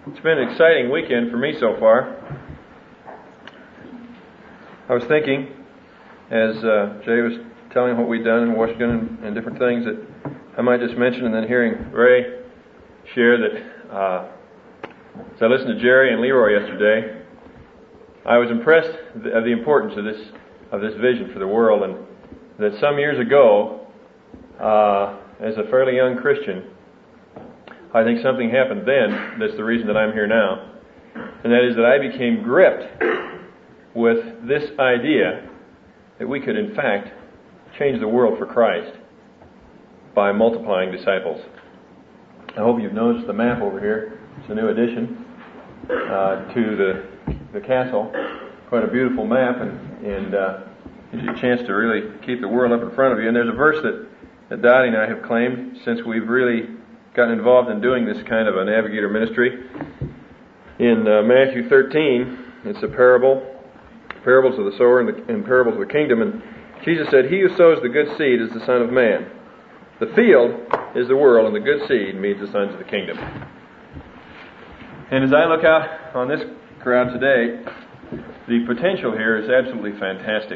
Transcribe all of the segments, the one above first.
It's been an exciting weekend for me so far. I was thinking, as Jay was telling what we'd done in Washington and different things, that I might just mention, and then hearing Ray share that as I listened to Jerry and Leroy yesterday, I was impressed of the importance of this vision for the world, and that some years ago, as a fairly young Christian, I think something happened then that's the reason that I'm here now. And that is that I became gripped with this idea that we could in fact change the world for Christ by multiplying disciples. I hope you've noticed the map over here. It's a new addition to the castle. Quite a beautiful map, and gives you a chance to really keep the world up in front of you. And there's a verse that Dottie and I have claimed since we've really gotten involved in doing this kind of a navigator ministry. In Matthew 13, it's a parables of the sower and parables of the kingdom. And Jesus said, "He who sows the good seed is the Son of Man. The field is the world, and the good seed means the sons of the kingdom." And as I look out on this crowd today, the potential here is absolutely fantastic.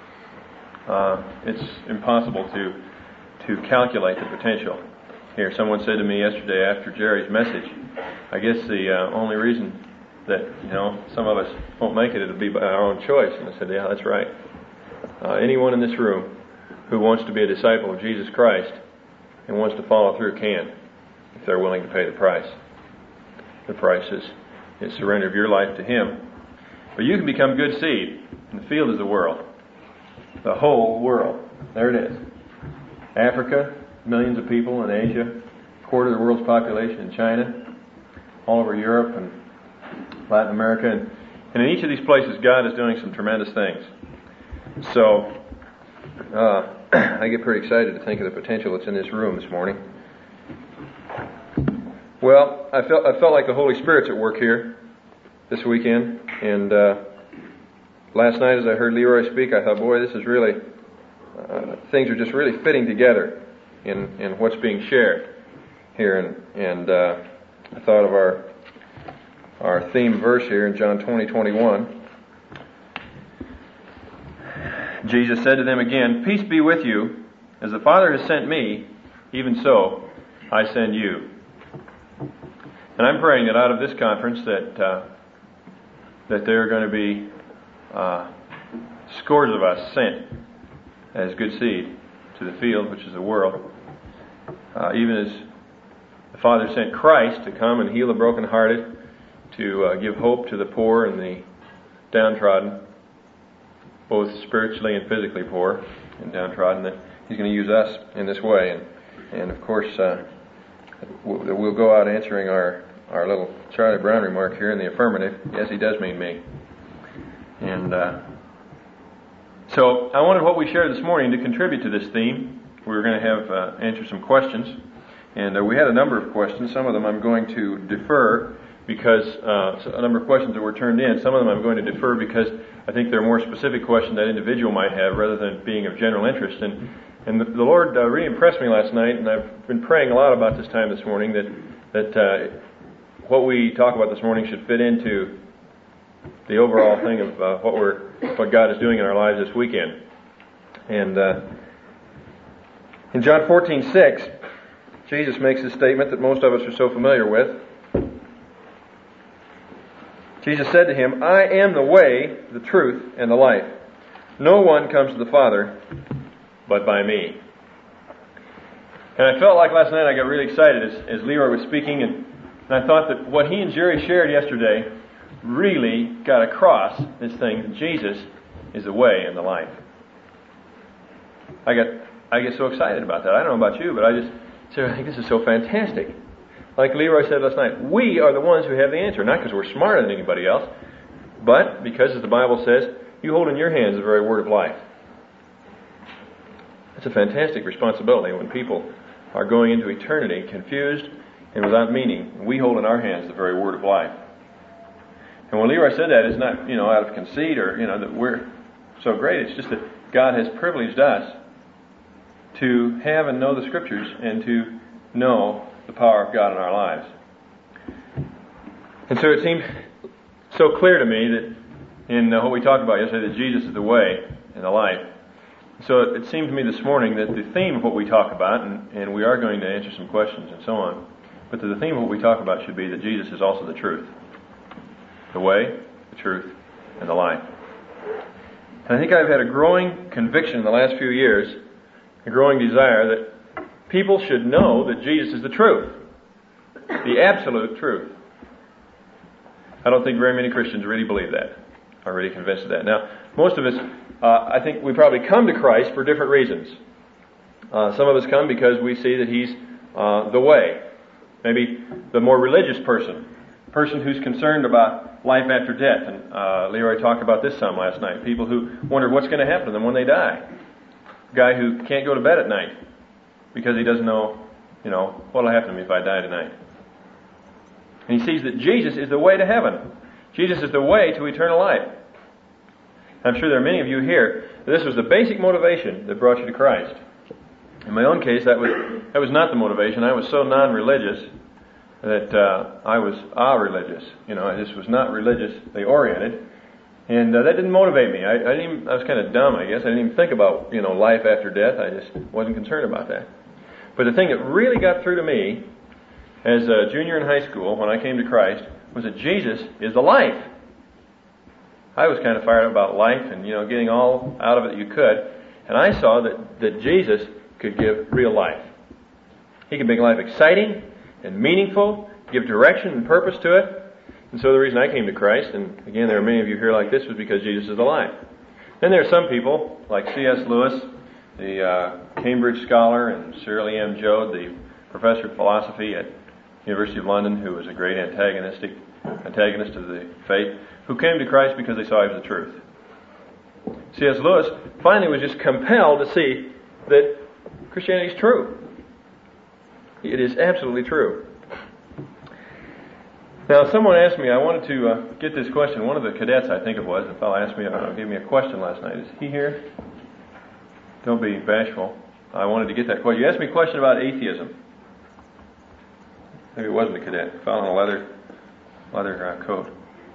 It's impossible to calculate the potential. Here, someone said to me yesterday after Jerry's message, I guess the only reason that some of us won't make it, it'll be by our own choice. And I said, yeah, that's right. Anyone in this room who wants to be a disciple of Jesus Christ and wants to follow through can, if they're willing to pay the price. The price is surrender of your life to Him. But you can become good seed, and the field is the world. The whole world. There it is. Africa, millions of people in Asia, a quarter of the world's population in China, all over Europe and Latin America. And in each of these places, God is doing some tremendous things. So, I get pretty excited to think of the potential that's in this room this morning. Well, I felt like the Holy Spirit's at work here this weekend. And last night as I heard Leroy speak, I thought, boy, this is really, things are just really fitting together in what's being shared here. And I thought of our theme verse here in John 20:21. Jesus said to them again, "Peace be with you. As the Father has sent me, even so I send you." And I'm praying that out of this conference that there are going to be scores of us sent as good seed to the field, which is the world. Even as the Father sent Christ to come and heal the brokenhearted, to give hope to the poor and the downtrodden, both spiritually and physically poor and downtrodden, that He's going to use us in this way. And of course, we'll go out answering our little Charlie Brown remark here in the affirmative. Yes, He does mean me. And so I wanted what we shared this morning to contribute to this theme. We were going to have answer some questions. And we had a number of questions. Some of them I'm going to defer because a number of questions that were turned in. Some of them I'm going to defer because I think they're more specific questions that individual might have rather than being of general interest. And the Lord really impressed me last night, and I've been praying a lot about this time this morning that what we talk about this morning should fit into the overall thing of what God is doing in our lives this weekend. And in John 14:6, Jesus makes a statement that most of us are so familiar with. Jesus said to him, "I am the way, the truth, and the life. No one comes to the Father but by me." And I felt like last night I got really excited as Leroy was speaking, and I thought that what he and Jerry shared yesterday really got across this thing that Jesus is the way and the life. I get so excited about that. I don't know about you, but I think this is so fantastic. Like Leroy said last night, we are the ones who have the answer, not because we're smarter than anybody else, but because, as the Bible says, you hold in your hands the very word of life. It's a fantastic responsibility when people are going into eternity confused and without meaning. We hold in our hands the very word of life. And when Leroy said that, it's not, out of conceit or, that we're so great. It's just that God has privileged us to have and know the Scriptures and to know the power of God in our lives. And so it seemed so clear to me that in what we talked about yesterday, that Jesus is the way and the life. So it seemed to me this morning that the theme of what we talk about, and we are going to answer some questions and so on, but the theme of what we talk about should be that Jesus is also the truth. The way, the truth, and the life. And I think I've had a growing conviction in the last few years, a growing desire that people should know that Jesus is the truth. The absolute truth. I don't think very many Christians really believe that. Are really convinced of that. Now, most of us, I think we probably come to Christ for different reasons. Some of us come because we see that He's the way. Maybe the more religious person who's concerned about life after death. And Leroy talked about this some last night. People who wonder what's going to happen to them when they die. A guy who can't go to bed at night because he doesn't know, what'll happen to me if I die tonight. And he sees that Jesus is the way to heaven. Jesus is the way to eternal life. I'm sure there are many of you here that this was the basic motivation that brought you to Christ. In my own case, that was not the motivation. I was so non-religious that I was religious. I just was not religiously oriented, and that didn't motivate me. I was kind of dumb, I guess. I didn't even think about life after death. I just wasn't concerned about that. But the thing that really got through to me as a junior in high school when I came to Christ was that Jesus is the life. I was kind of fired up about life and, getting all out of it that you could. And I saw that Jesus could give real life. He could make life exciting and meaningful, give direction and purpose to it. And so the reason I came to Christ, and again there are many of you here like this, was because Jesus is the life. Then there are some people, like C.S. Lewis, the Cambridge scholar, and Cyril E.M. Joad, the professor of philosophy at University of London, who was a great antagonist of the faith, who came to Christ because they saw He was the truth. C.S. Lewis finally was just compelled to see that Christianity is true. It is absolutely true. Now, someone asked me, I wanted to get this question. One of the cadets, I think it was, the fellow asked me, gave me a question last night. Is he here? Don't be bashful. I wanted to get that question. You asked me a question about atheism. Maybe it wasn't a cadet. A fellow in a leather coat.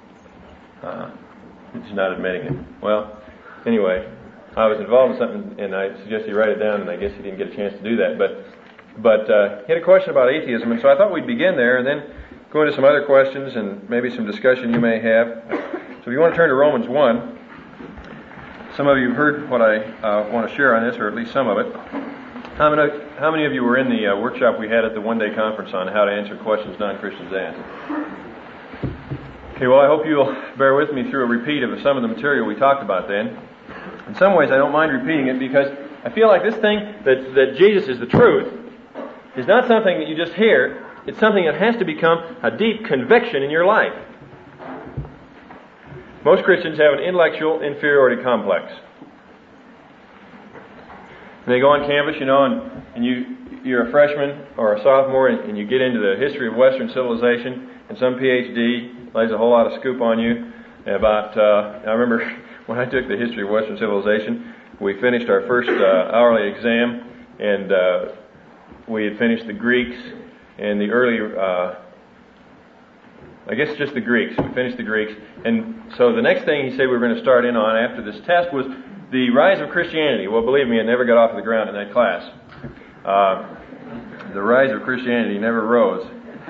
He's not admitting it. Well, anyway, I was involved in something, and I suggested you write it down, and I guess he didn't get a chance to do that. But he had a question about atheism, and so I thought we'd begin there, and then go into some other questions, and maybe some discussion you may have. So if you want to turn to Romans 1, some of you have heard what I want to share on this, or at least some of it. How many of you were in the workshop we had at the one-day conference on how to answer questions non-Christians ask? Okay, well, I hope you'll bear with me through a repeat of some of the material we talked about then. In some ways, I don't mind repeating it because I feel like this thing that Jesus is the truth is not something that you just hear. It's something that has to become a deep conviction in your life. Most Christians have an intellectual inferiority complex. And they go on campus, and you're a freshman or a sophomore, and you get into the history of Western civilization, and some PhD lays a whole lot of scoop on you about, I remember when I took the history of Western civilization, we finished our first hourly exam, and we had finished the Greeks and the early, I guess just the Greeks. We finished the Greeks. And so the next thing he said we were going to start in on after this test was the rise of Christianity. Well, believe me, it never got off the ground in that class. The rise of Christianity never rose.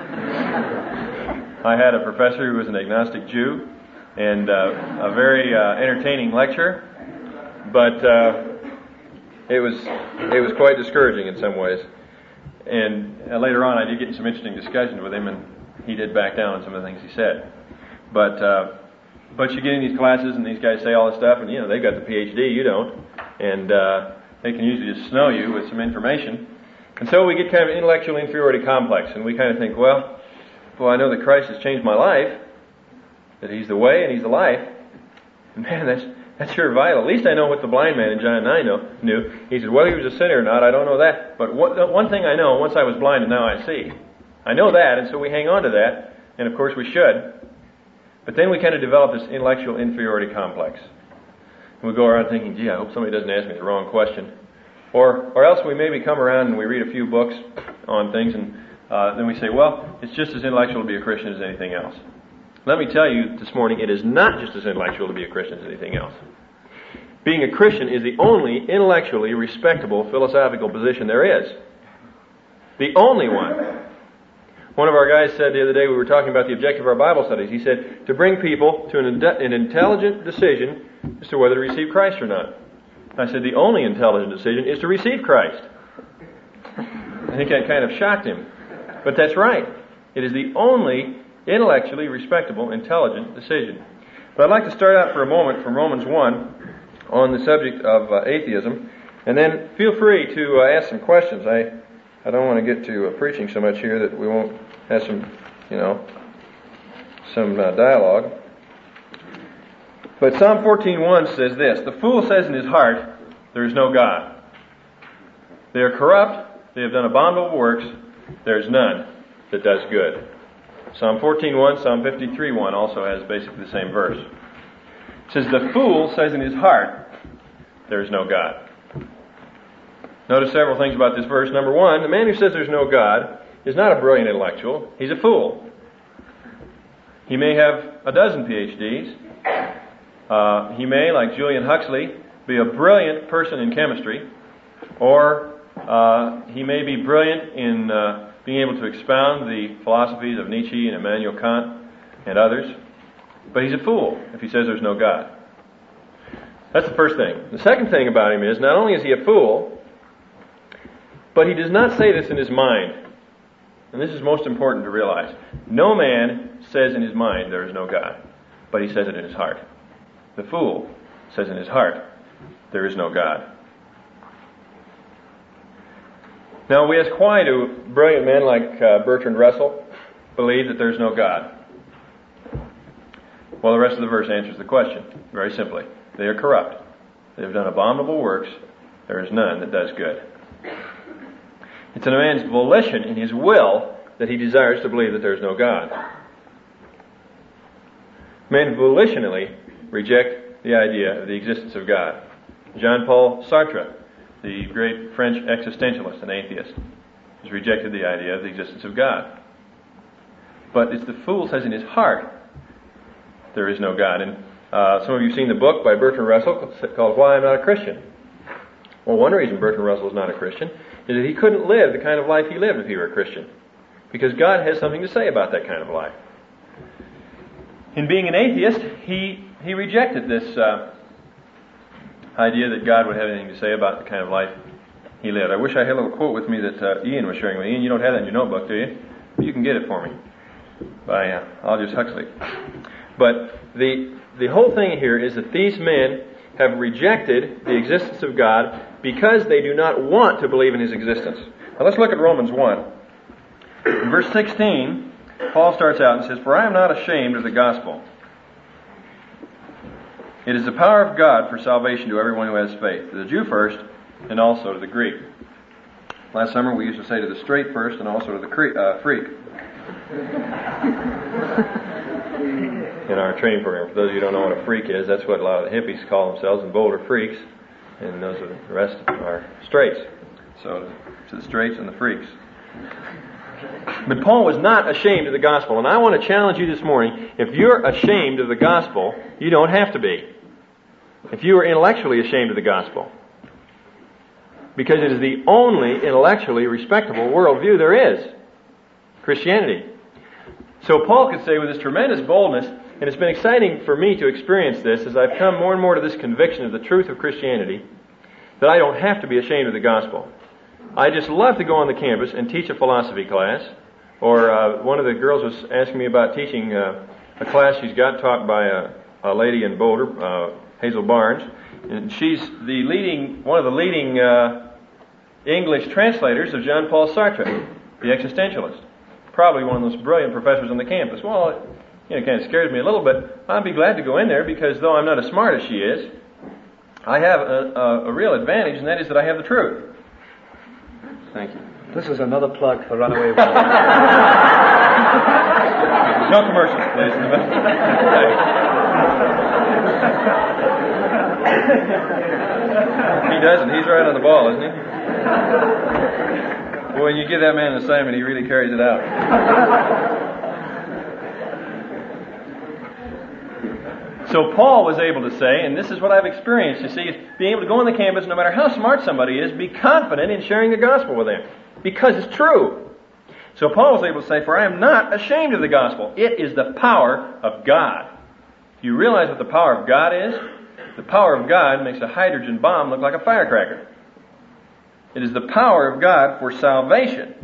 I had a professor who was an agnostic Jew, and a very entertaining lecture, but it was quite discouraging in some ways. And later on, I did get in some interesting discussions with him, and he did back down on some of the things he said. But you get in these classes, and these guys say all this stuff, and they've got the PhD, you don't, and they can usually just snow you with some information. And so we get kind of an intellectual inferiority complex, and we kind of think, well, I know that Christ has changed my life, that He's the way and He's the life. And man, that's sure vital. At least I know what the blind man in John 9 knew. He said, whether he was a sinner or not, I don't know that. But one thing I know, once I was blind and now I see. I know that, and so we hang on to that, and of course we should. But then we kind of develop this intellectual inferiority complex. And we go around thinking, gee, I hope somebody doesn't ask me the wrong question. Or else we maybe come around and we read a few books on things, and then we say, well, it's just as intellectual to be a Christian as anything else. Let me tell you this morning, it is not just as intellectual to be a Christian as anything else. Being a Christian is the only intellectually respectable philosophical position there is. The only one. One of our guys said the other day, we were talking about the objective of our Bible studies, he said, to bring people to an intelligent decision as to whether to receive Christ or not. I said, the only intelligent decision is to receive Christ. I think that kind of shocked him. But that's right. It is the only intellectually respectable, intelligent decision. But I'd like to start out for a moment from Romans 1 on the subject of atheism, and then feel free to ask some questions. I don't want to get to preaching so much here that we won't have some dialogue. But Psalm 14:1 says this, the fool says in his heart, there is no God. They are corrupt, they have done abominable works, there is none that does good. Psalm 14:1, Psalm 53:1 also has basically the same verse. It says, the fool says in his heart, there is no God. Notice several things about this verse. Number one, the man who says there's no God is not a brilliant intellectual. He's a fool. He may have a dozen PhDs. He may, like Julian Huxley, be a brilliant person in chemistry. Or he may be brilliant in being able to expound the philosophies of Nietzsche and Immanuel Kant and others. But he's a fool if he says there's no God. That's the first thing. The second thing about him is, not only is he a fool, but he does not say this in his mind. And this is most important to realize. No man says in his mind there is no God, but he says it in his heart. The fool says in his heart there is no God. Now we ask, why do brilliant men like Bertrand Russell believe that there's no God? Well, the rest of the verse answers the question very simply. They are corrupt. They have done abominable works. There is none that does good. It's in a man's volition, in his will, that he desires to believe that there is no God. Men volitionally reject the idea of the existence of God. Jean-Paul Sartre, the great French existentialist and atheist, has rejected the idea of the existence of God. But it's the fool says in his heart, there is no God. And some of you have seen the book by Bertrand Russell called Why I'm Not a Christian. Well, one reason Bertrand Russell is not a Christian is that he couldn't live the kind of life he lived if he were a Christian. Because God has something to say about that kind of life. In being an atheist, he rejected this idea that God would have anything to say about the kind of life he lived. I wish I had a little quote with me that Ian was sharing with me. Ian, you don't have that in your notebook, do you? You can get it for me by Aldous Huxley. But the whole thing here is that these men have rejected the existence of God because they do not want to believe in His existence. Now let's look at Romans 1. In verse 16, Paul starts out and says, for I am not ashamed of the gospel. It is the power of God for salvation to everyone who has faith, to the Jew first, and also to the Greek. Last summer we used to say to the straight first, and also to the freak. In our training program. For those of you who don't know what a freak is, that's what a lot of the hippies call themselves, and Boulder freaks. And those are the rest are straights. So to the straights and the freaks. But Paul was not ashamed of the gospel. And I want to challenge you this morning, if you're ashamed of the gospel, you don't have to be. If you are intellectually ashamed of the gospel. Because it is the only intellectually respectable worldview there is. Christianity. So Paul could say with this tremendous boldness, and it's been exciting for me to experience this as I've come more and more to this conviction of the truth of Christianity, that I don't have to be ashamed of the gospel. I just love to go on the campus and teach a philosophy class. Or one of the girls was asking me about teaching a class she's got taught by a lady in Boulder, Hazel Barnes. And she's one of the leading English translators of Jean-Paul Sartre, the existentialist. Probably one of the most brilliant professors on the campus. Well, it kind of scares me a little, but I'd be glad to go in there because though I'm not as smart as she is, I have a real advantage, and that is that I have the truth. Thank you. This is another plug for Runaway World. No commercials, please. He doesn't. He's right on the ball, isn't he? Boy, when you give that man an assignment, he really carries it out. So Paul was able to say, and this is what I've experienced, you see, is being able to go on the campus, no matter how smart somebody is, be confident in sharing the gospel with them. Because it's true. So Paul was able to say, for I am not ashamed of the gospel. It is the power of God. Do you realize what the power of God is? The power of God makes a hydrogen bomb look like a firecracker. It is the power of God for salvation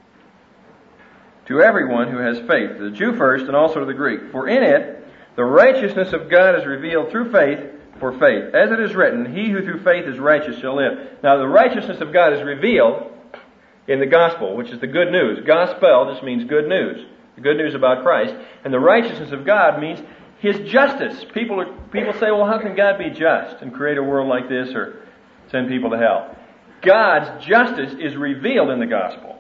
to everyone who has faith, the Jew first and also to the Greek. For in it, the righteousness of God is revealed through faith for faith. As it is written, he who through faith is righteous shall live. Now the righteousness of God is revealed in the gospel, which is the good news. Gospel just means good news. The good news about Christ. And the righteousness of God means His justice. People say, well, how can God be just and create a world like this or send people to hell? God's justice is revealed in the gospel.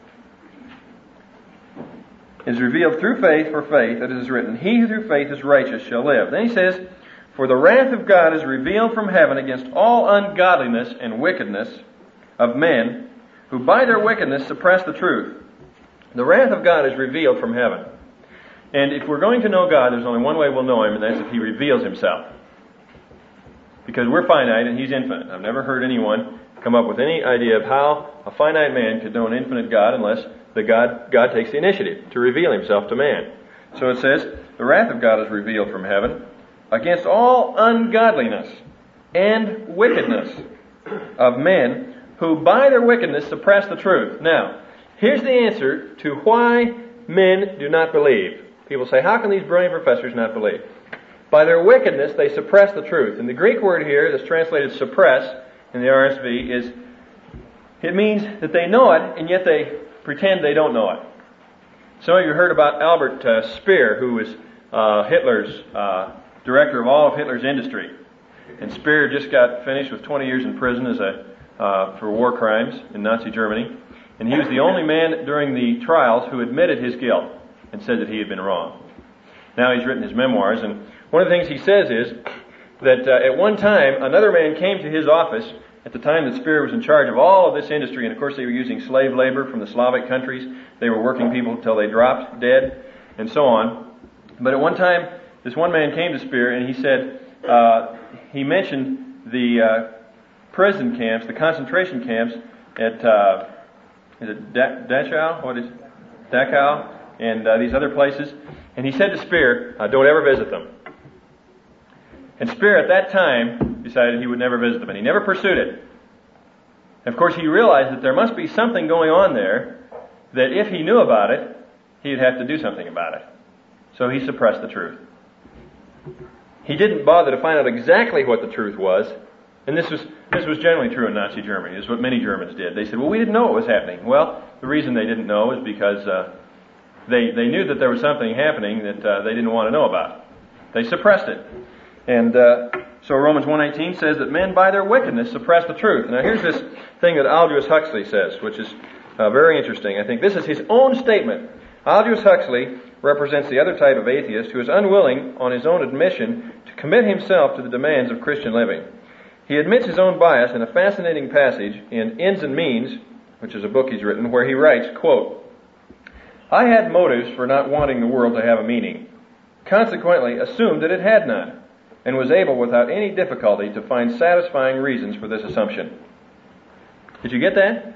Is revealed through faith for faith, that it is written, he who through faith is righteous shall live. Then he says, for the wrath of God is revealed from heaven against all ungodliness and wickedness of men, who by their wickedness suppress the truth. The wrath of God is revealed from heaven. And if we're going to know God, there's only one way we'll know Him, and that's if He reveals Himself. Because we're finite and He's infinite. I've never heard anyone come up with any idea of how a finite man could know an infinite God unless God takes the initiative to reveal Himself to man. So it says, the wrath of God is revealed from heaven against all ungodliness and wickedness of men who by their wickedness suppress the truth. Now, here's the answer to why men do not believe. People say, how can these brilliant professors not believe? By their wickedness, they suppress the truth. And the Greek word here that's translated suppress in the RSV it means that they know it, and yet they pretend they don't know it. Some of you heard about Albert Speer, who was Hitler's director of all of Hitler's industry. And Speer just got finished with 20 years in prison for war crimes in Nazi Germany. And he was the only man during the trials who admitted his guilt and said that he had been wrong. Now he's written his memoirs, and one of the things he says is that at one time another man came to his office at the time that Speer was in charge of all of this industry, and of course they were using slave labor from the Slavic countries. They were working people until they dropped dead, and so on. But at one time, this one man came to Speer, and he said, he mentioned the prison camps, the concentration camps at, is it Dachau? What is it? Dachau, and these other places. And he said to Speer, don't ever visit them. And Speer at that time decided he would never visit them, and he never pursued it. And of course he realized that there must be something going on there that if he knew about it, he'd have to do something about it. So he suppressed the truth. He didn't bother to find out exactly what the truth was, and this was generally true in Nazi Germany. This is what many Germans did. They said, well, we didn't know what was happening. Well, the reason they didn't know is because they knew that there was something happening that they didn't want to know about. They suppressed it. And so Romans 1:18 says that men by their wickedness suppress the truth. Now here's this thing that Aldous Huxley says, which is very interesting. I think this is his own statement. Aldous Huxley represents the other type of atheist who is unwilling, on his own admission, to commit himself to the demands of Christian living. He admits his own bias in a fascinating passage in Ends and Means, which is a book he's written, where he writes, quote, I had motives for not wanting the world to have a meaning, consequently assumed that it had none, and was able without any difficulty to find satisfying reasons for this assumption. Did you get that?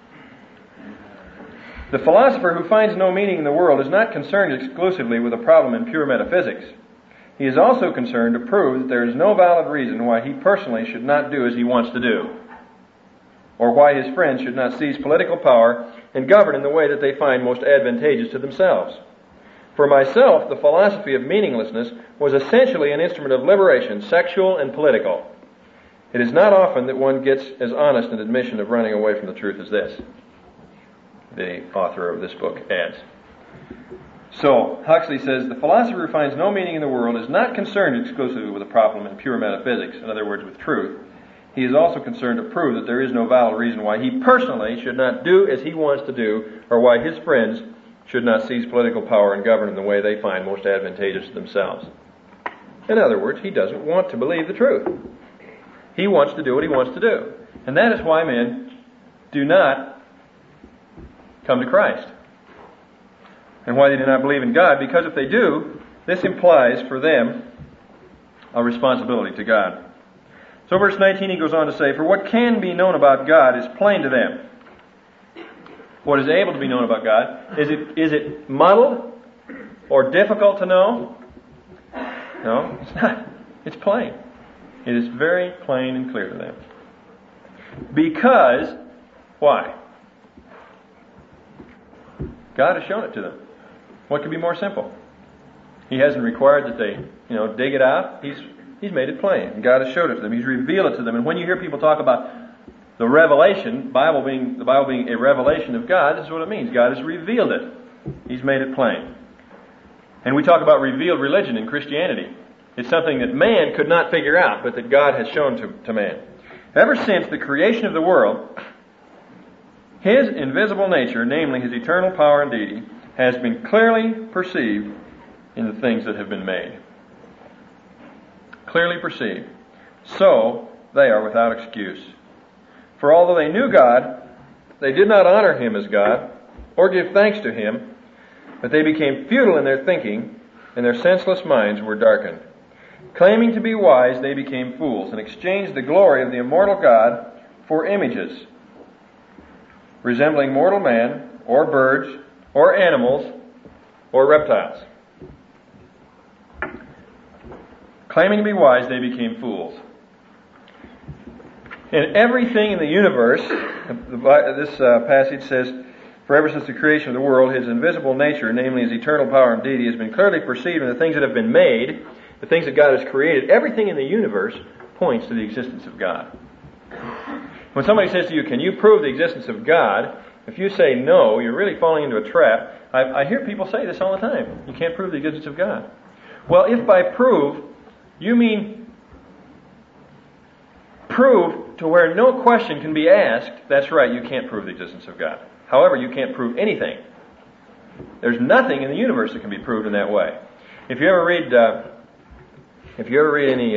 The philosopher who finds no meaning in the world is not concerned exclusively with a problem in pure metaphysics. He is also concerned to prove that there is no valid reason why he personally should not do as he wants to do, or why his friends should not seize political power and govern in the way that they find most advantageous to themselves. For myself, the philosophy of meaninglessness was essentially an instrument of liberation, sexual and political. It is not often that one gets as honest an admission of running away from the truth as this, the author of this book adds. So, Huxley says, the philosopher who finds no meaning in the world is not concerned exclusively with a problem in pure metaphysics, in other words, with truth. He is also concerned to prove that there is no valid reason why he personally should not do as he wants to do, or why his friends should not seize political power and govern in the way they find most advantageous to themselves. In other words, he doesn't want to believe the truth. He wants to do what he wants to do. And that is why men do not come to Christ. And why they do not believe in God, because if they do, this implies for them a responsibility to God. So verse 19 he goes on to say, "For what can be known about God is plain to them." What is able to be known about God, is it muddled or difficult to know? No, it's not. It's plain. It is very plain and clear to them. Because, why? God has shown it to them. What could be more simple? He hasn't required that they, dig it out. He's made it plain. And God has showed it to them. He's revealed it to them. And when you hear people talk about the revelation, the Bible being a revelation of God, this is what it means. God has revealed it. He's made it plain. And we talk about revealed religion in Christianity. It's something that man could not figure out, but that God has shown to man. Ever since the creation of the world, His invisible nature, namely His eternal power and deity, has been clearly perceived in the things that have been made. Clearly perceived. So they are without excuse. For although they knew God, they did not honor Him as God, or give thanks to Him, but they became futile in their thinking, and their senseless minds were darkened. Claiming to be wise, they became fools, and exchanged the glory of the immortal God for images, resembling mortal man, or birds, or animals, or reptiles. Claiming to be wise, they became fools. And everything in the universe, this passage says, "For ever since the creation of the world, His invisible nature, namely His eternal power and deity, has been clearly perceived in the things that have been made," the things that God has created. Everything in the universe points to the existence of God. When somebody says to you, "Can you prove the existence of God?" if you say no, you're really falling into a trap. I hear people say this all the time. You can't prove the existence of God. Well, if by prove, you mean prove to where no question can be asked, that's right, you can't prove the existence of God. However, you can't prove anything. There's nothing in the universe that can be proved in that way. If you ever read any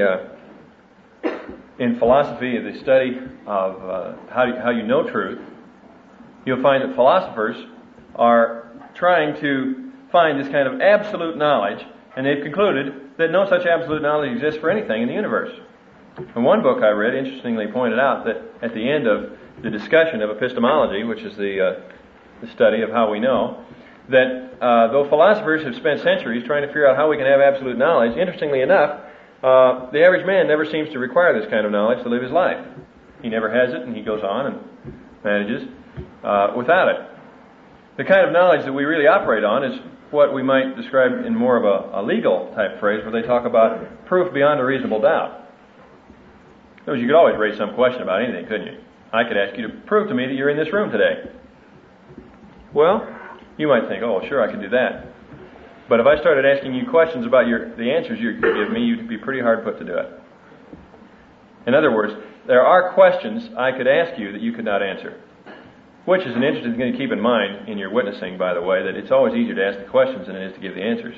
in philosophy, the study of how you know truth, you'll find that philosophers are trying to find this kind of absolute knowledge, and they've concluded that no such absolute knowledge exists for anything in the universe. And one book I read interestingly pointed out that at the end of the discussion of epistemology, which is the study of how we know, that though philosophers have spent centuries trying to figure out how we can have absolute knowledge, interestingly enough, the average man never seems to require this kind of knowledge to live his life. He never has it, and he goes on and manages without it. The kind of knowledge that we really operate on is what we might describe in more of a legal type phrase, where they talk about proof beyond a reasonable doubt. In other words, you could always raise some question about anything, couldn't you? I could ask you to prove to me that you're in this room today. Well, you might think, "Oh, sure, I could do that." But if I started asking you questions about the answers you could give me, you'd be pretty hard put to do it. In other words, there are questions I could ask you that you could not answer. Which is an interesting thing to keep in mind in your witnessing, by the way, that it's always easier to ask the questions than it is to give the answers.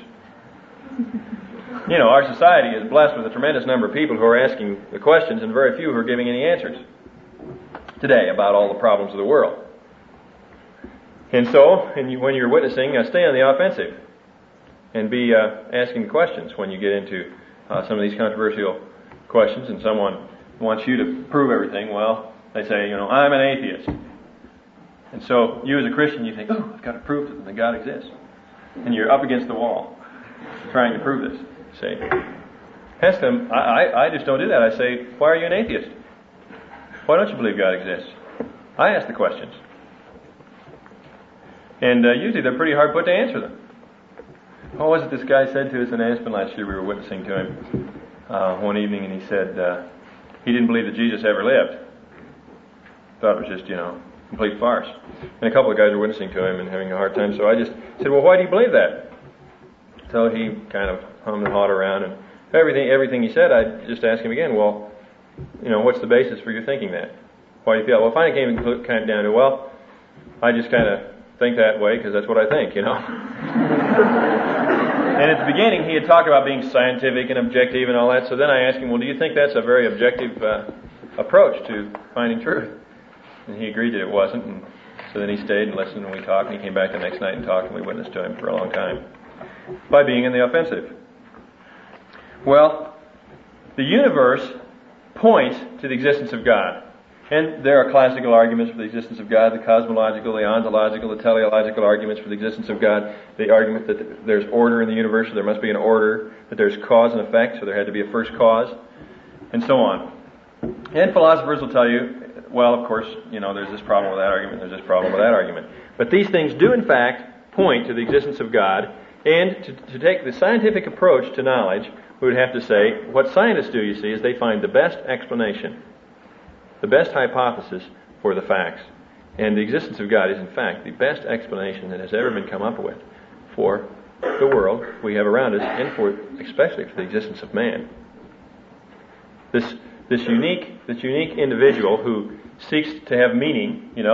Our society is blessed with a tremendous number of people who are asking the questions and very few who are giving any answers today about all the problems of the world. And so, when you're witnessing, stay on the offensive and be asking questions when you get into some of these controversial questions and someone wants you to prove everything. Well, they say, "I'm an atheist." And so, you as a Christian, you think, "Oh, I've got to prove to them that God exists." And you're up against the wall trying to prove this. See? Ask them, I just don't do that. I say, "Why are you an atheist? Why don't you believe God exists?" I ask the questions. And usually they're pretty hard put to answer them. What was it this guy said to us in Aspen last year? We were witnessing to him one evening, and he said he didn't believe that Jesus ever lived. Thought it was just, complete farce. And a couple of guys were witnessing to him and having a hard time, so I just said, "Well, why do you believe that?" So he kind of hummed and hawed around, and everything he said, I just asked him again, "Well, what's the basis for your thinking that? Why do you feel?" Well, finally came kind of down to, "Well, I just kind of think that way because that's what I think, And at the beginning, he had talked about being scientific and objective and all that. So then I asked him, "Well, do you think that's a very objective approach to finding truth?" And he agreed that it wasn't. And so then he stayed and listened, and we talked. And he came back the next night and talked, and we witnessed to him for a long time by being in the offensive. Well, the universe points to the existence of God. And there are classical arguments for the existence of God, the cosmological, the ontological, the teleological arguments for the existence of God, the argument that there's order in the universe, so there must be an order, that there's cause and effect, so there had to be a first cause, and so on. And philosophers will tell you, well, of course, there's this problem with that argument, there's this problem with that argument. But these things do, in fact, point to the existence of God, and to take the scientific approach to knowledge, we would have to say, what scientists do, you see, is they find the best explanation, the best hypothesis for the facts. And the existence of God is, in fact, the best explanation that has ever been come up with for the world we have around us, and especially for the existence of man. This unique individual who seeks to have meaning, you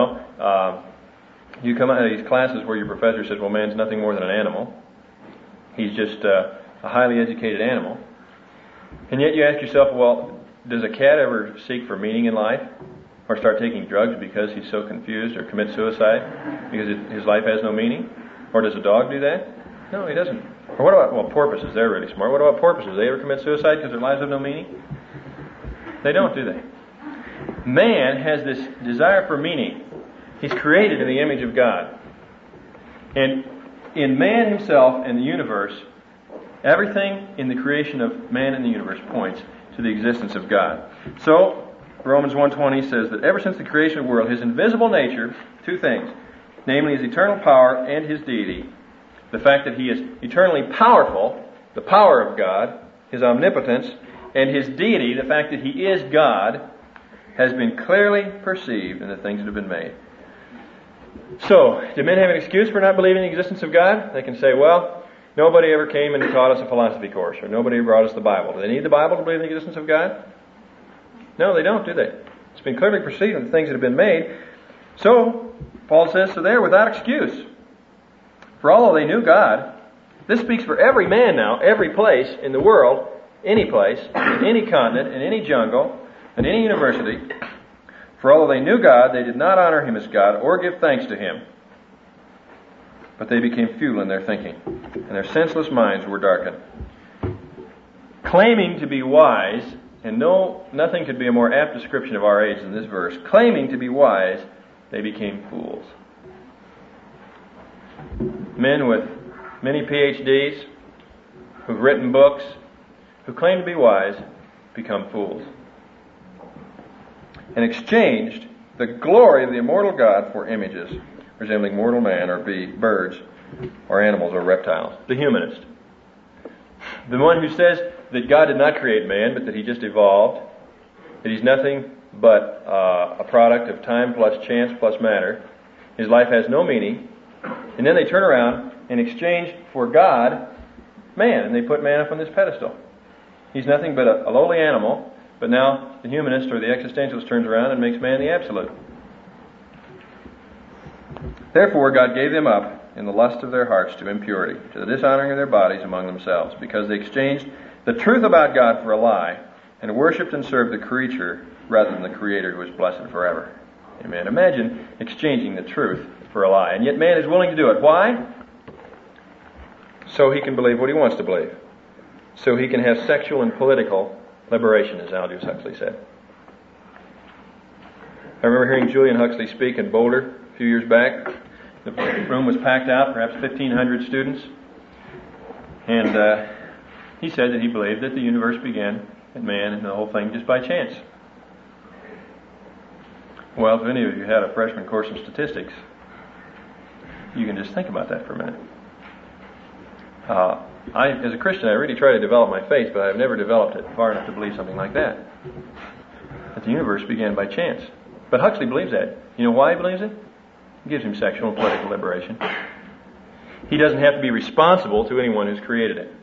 come out of these classes where your professor says, well, man's nothing more than an animal. He's just a highly educated animal. And yet you ask yourself, well, does a cat ever seek for meaning in life? Or start taking drugs because he's so confused, or commit suicide because his life has no meaning? Or does a dog do that? No, he doesn't. Or what about, porpoises? They're really smart. What about porpoises? They ever commit suicide because their lives have no meaning? They don't, do they? Man has this desire for meaning. He's created in the image of God. And in man himself and the universe, everything in the creation of man and the universe points to the existence of God. So, Romans 1:20 says that ever since the creation of the world, His invisible nature, two things, namely His eternal power and His deity, the fact that He is eternally powerful, the power of God, His omnipotence, and His deity, the fact that He is God, has been clearly perceived in the things that have been made. So, do men have an excuse for not believing in the existence of God? They can say, well, nobody ever came and taught us a philosophy course, or nobody brought us the Bible. Do they need the Bible to believe in the existence of God? No, they don't, do they? It's been clearly perceived in the things that have been made. So, Paul says, so they're without excuse. For although they knew God, this speaks for every man now, every place in the world, any place, in any continent, in any jungle, in any university. For although they knew God, they did not honor Him as God or give thanks to Him. But they became futile in their thinking, and their senseless minds were darkened. Claiming to be wise, and nothing could be a more apt description of our age than this verse, claiming to be wise, they became fools. Men with many PhDs, who've written books, who claim to be wise, become fools, and exchanged the glory of the immortal God for images resembling mortal man, or birds, or animals, or reptiles. The humanist. The one who says that God did not create man, but that He just evolved, that he's nothing but a product of time plus chance plus matter. His life has no meaning. And then they turn around and exchange for God man, and they put man up on this pedestal. He's nothing but a lowly animal, but now the humanist or the existentialist turns around and makes man the absolute. Therefore God gave them up in the lust of their hearts to impurity, to the dishonoring of their bodies among themselves, because they exchanged the truth about God for a lie, and worshipped and served the creature rather than the Creator, who is blessed forever. Amen. Imagine exchanging the truth for a lie. And yet man is willing to do it. Why? So he can believe what he wants to believe. So he can have sexual and political liberation, as Aldous Huxley said. I remember hearing Julian Huxley speak in Boulder a few years back. The room was packed out, perhaps 1,500 students. And he said that he believed that the universe began, and man and the whole thing, just by chance. Well, if any of you had a freshman course of statistics, you can just think about that for a minute. As a Christian, I really try to develop my faith, but I've never developed it far enough to believe something like that. That the universe began by chance. But Huxley believes that. You know why he believes it? It gives him sexual and political liberation. He doesn't have to be responsible to anyone who's created it.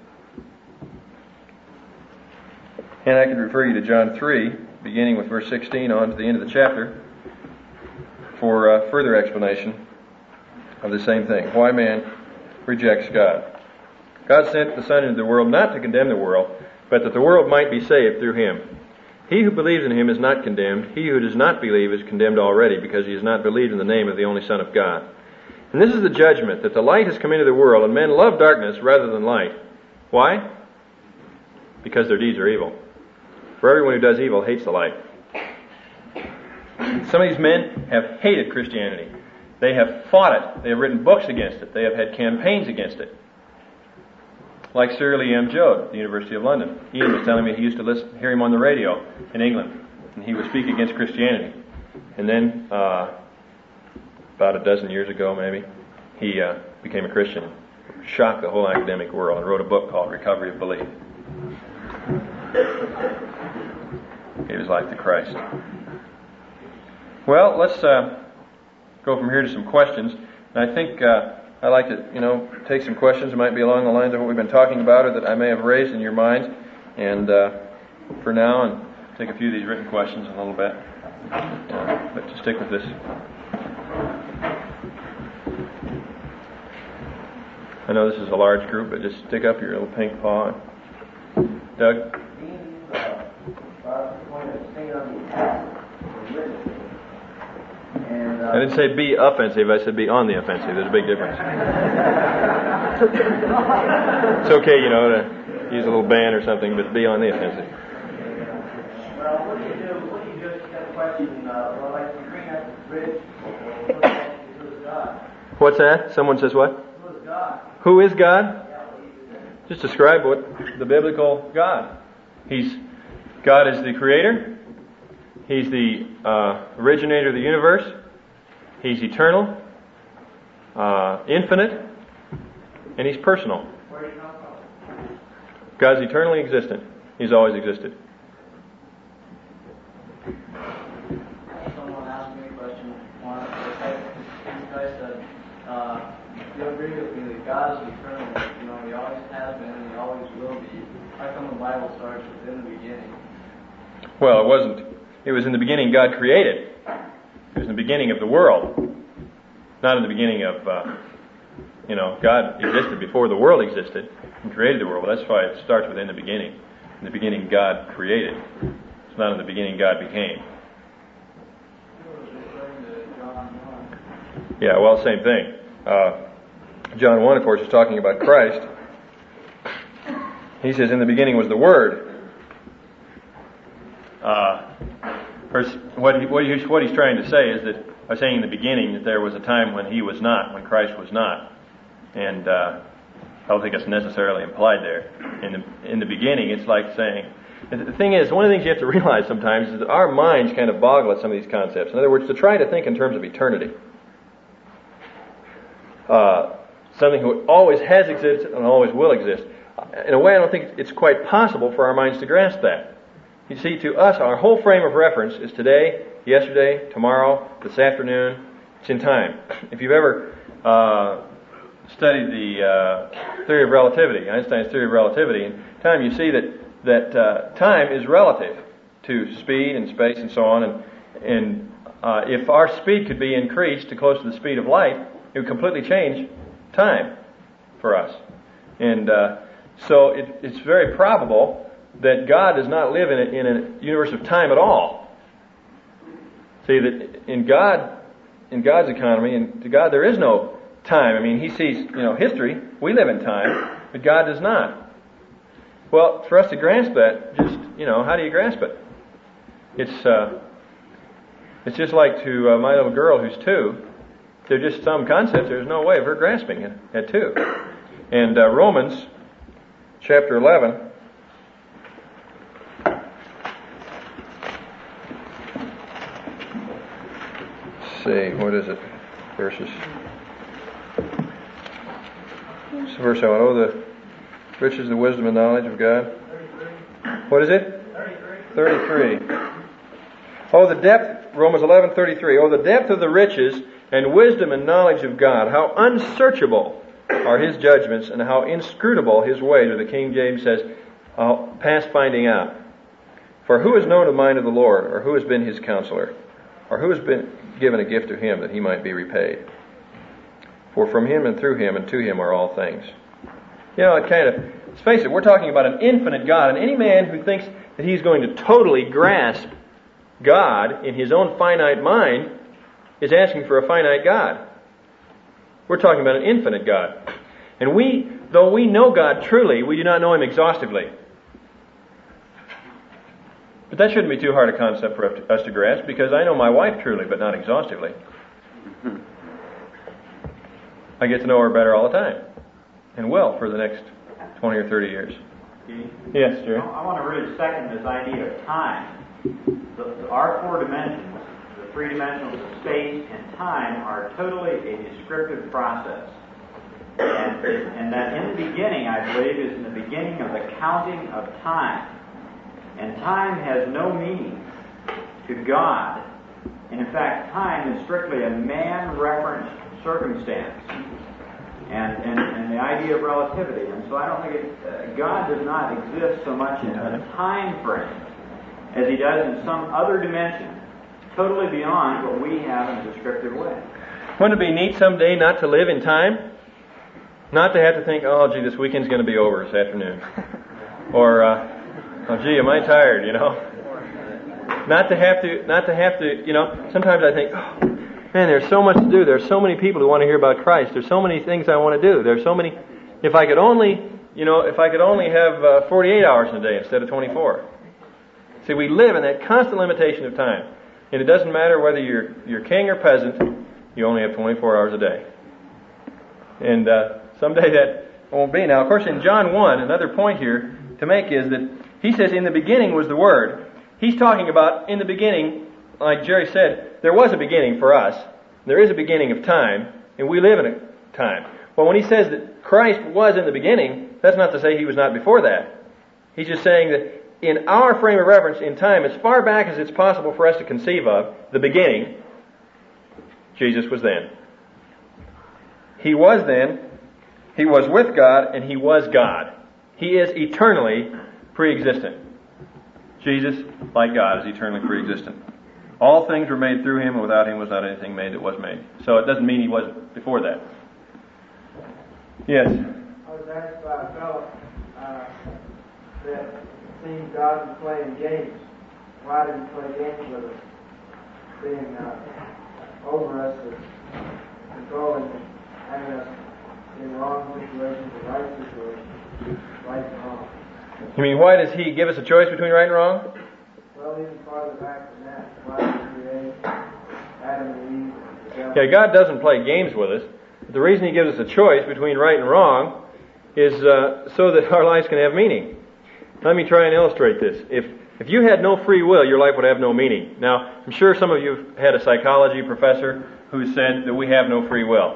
And I could refer you to John 3, beginning with verse 16 on to the end of the chapter, for further explanation of the same thing. Why man rejects God. God sent the Son into the world not to condemn the world, but that the world might be saved through Him. He who believes in Him is not condemned. He who does not believe is condemned already, because he has not believed in the name of the only Son of God. And this is the judgment, that the light has come into the world, and men love darkness rather than light. Why? Because their deeds are evil. For everyone who does evil hates the light. Some of these men have hated Christianity. They have fought it. They have written books against it. They have had campaigns against it. Like Cyril E. M. Joad at the University of London. Ian was telling me he used to hear him on the radio in England, and he would speak against Christianity. And then, about a dozen years ago maybe, he became a Christian. Shocked the whole academic world and wrote a book called Recovery of Belief. Gave his life to Christ. Well, let's go from here to some questions. And I think I'd like to, take some questions that might be along the lines of what we've been talking about or that I may have raised in your minds. And for now, and take a few of these written questions in a little bit. But to stick with this. I know this is a large group, but just stick up your little pink paw. Doug? I didn't say be offensive, I said be on the offensive. There's a big difference. It's okay, to use a little band or something, but be on the offensive. Well, what do you do if you have a question, like you bring up the bridge, who is God? What's that? Someone says what? Who is God? Who is God? Just describe what the biblical God. God is the creator. He's the originator of the universe. He's eternal, infinite, and He's personal. Where do you come from? God's eternally existent. He's always existed. Someone asked me a question once. You guys said, you agree with me that God is eternal. He always has been and He always will be. How come the Bible starts with in the beginning? Well, it wasn't. It was in the beginning God created. It was in the beginning of the world. Not in the beginning of, God existed before the world existed and created the world. That's why it starts with in the beginning. In the beginning God created. It's not in the beginning God became. Yeah, well, same thing. John 1, of course, is talking about Christ. He says, in the beginning was the Word. What he's trying to say is that by saying in the beginning that there was a time when He was not, when Christ was not. And I don't think it's necessarily implied there. In the beginning, it's like saying... The thing is, one of the things you have to realize sometimes is that our minds kind of boggle at some of these concepts. In other words, to try to think in terms of eternity. Something who always has existed and always will exist. In a way, I don't think it's quite possible for our minds to grasp that. You see, to us, our whole frame of reference is today, yesterday, tomorrow, this afternoon. It's in time. If you've ever studied the theory of relativity, Einstein's theory of relativity, in time you see that time is relative to speed and space and so on. And if our speed could be increased to close to the speed of light, it would completely change time for us. And so it's very probable that God does not live in a universe of time at all. See, that in God's economy, and to God there is no time. I mean, He sees, history. We live in time, but God does not. Well, for us to grasp that, just, how do you grasp it? It's just like to my little girl who's 2. There are just some concepts there's no way of her grasping it at 2. And Romans chapter 11. See, what is it? Verses. It's verse I want. Oh, the riches, the wisdom and knowledge of God. 33. What is it? 33. Oh, the depth, Romans 11:33. Oh, the depth of the riches and wisdom and knowledge of God. How unsearchable are His judgments and how inscrutable His ways. Or the King James says, past finding out. For who has known the mind of the Lord, or who has been His counselor, or who has been given a gift to Him that He might be repaid? For from Him and through Him and to Him are all things. Let's face it, we're talking about an infinite God, and any man who thinks that he's going to totally grasp God in his own finite mind is asking for a finite God. We're talking about an infinite God. And though we know God truly, we do not know Him exhaustively. But that shouldn't be too hard a concept for us to grasp, because I know my wife truly, but not exhaustively. I get to know her better all the time, and will for the next 20 or 30 years. Yes, Jerry? I want to really second this idea of time. Our four dimensions, the three dimensions of space and time, are totally a descriptive process. And that in the beginning, I believe, is in the beginning of the counting of time. And time has no meaning to God. And in fact, time is strictly a man-referenced circumstance. And the idea of relativity. And so I don't think God does not exist so much in a time frame as He does in some other dimension, totally beyond what we have in a descriptive way. Wouldn't it be neat someday not to live in time? Not to have to think, oh, gee, this weekend's going to be over this afternoon. Or, oh, gee, am I tired, you know? Not to have to, you know, sometimes I think, oh, man, there's so much to do. There's so many people who want to hear about Christ. There's so many things I want to do. There's so many, if I could only have 48 hours in a day instead of 24. See, we live in that constant limitation of time. And it doesn't matter whether you're king or peasant, you only have 24 hours a day. And someday that won't be. Now, of course, in John 1, another point here to make is that he says, in the beginning was the Word. He's talking about, in the beginning, like Jerry said, there was a beginning for us. There is a beginning of time, and we live in a time. Well, when he says that Christ was in the beginning, that's not to say He was not before that. He's just saying that in our frame of reference in time, as far back as it's possible for us to conceive of, the beginning, Jesus was then. He was then, He was with God, and He was God. He is eternally pre-existent. Jesus, like God, is eternally pre-existent. All things were made through Him, and without Him was not anything made that was made. So it doesn't mean He was before that. Yes? I was asked by a fellow that seems God was playing games. Why did He play games with us? Being over us, controlling us, having us in wrong situations or right situations, right and wrong. You mean, why does He give us a choice between right and wrong? Well, even farther back than that, why did He create Adam and Eve? Yeah, God doesn't play games with us. The reason He gives us a choice between right and wrong is so that our lives can have meaning. Let me try and illustrate this. If you had no free will, your life would have no meaning. Now, I'm sure some of you have had a psychology professor who said that we have no free will.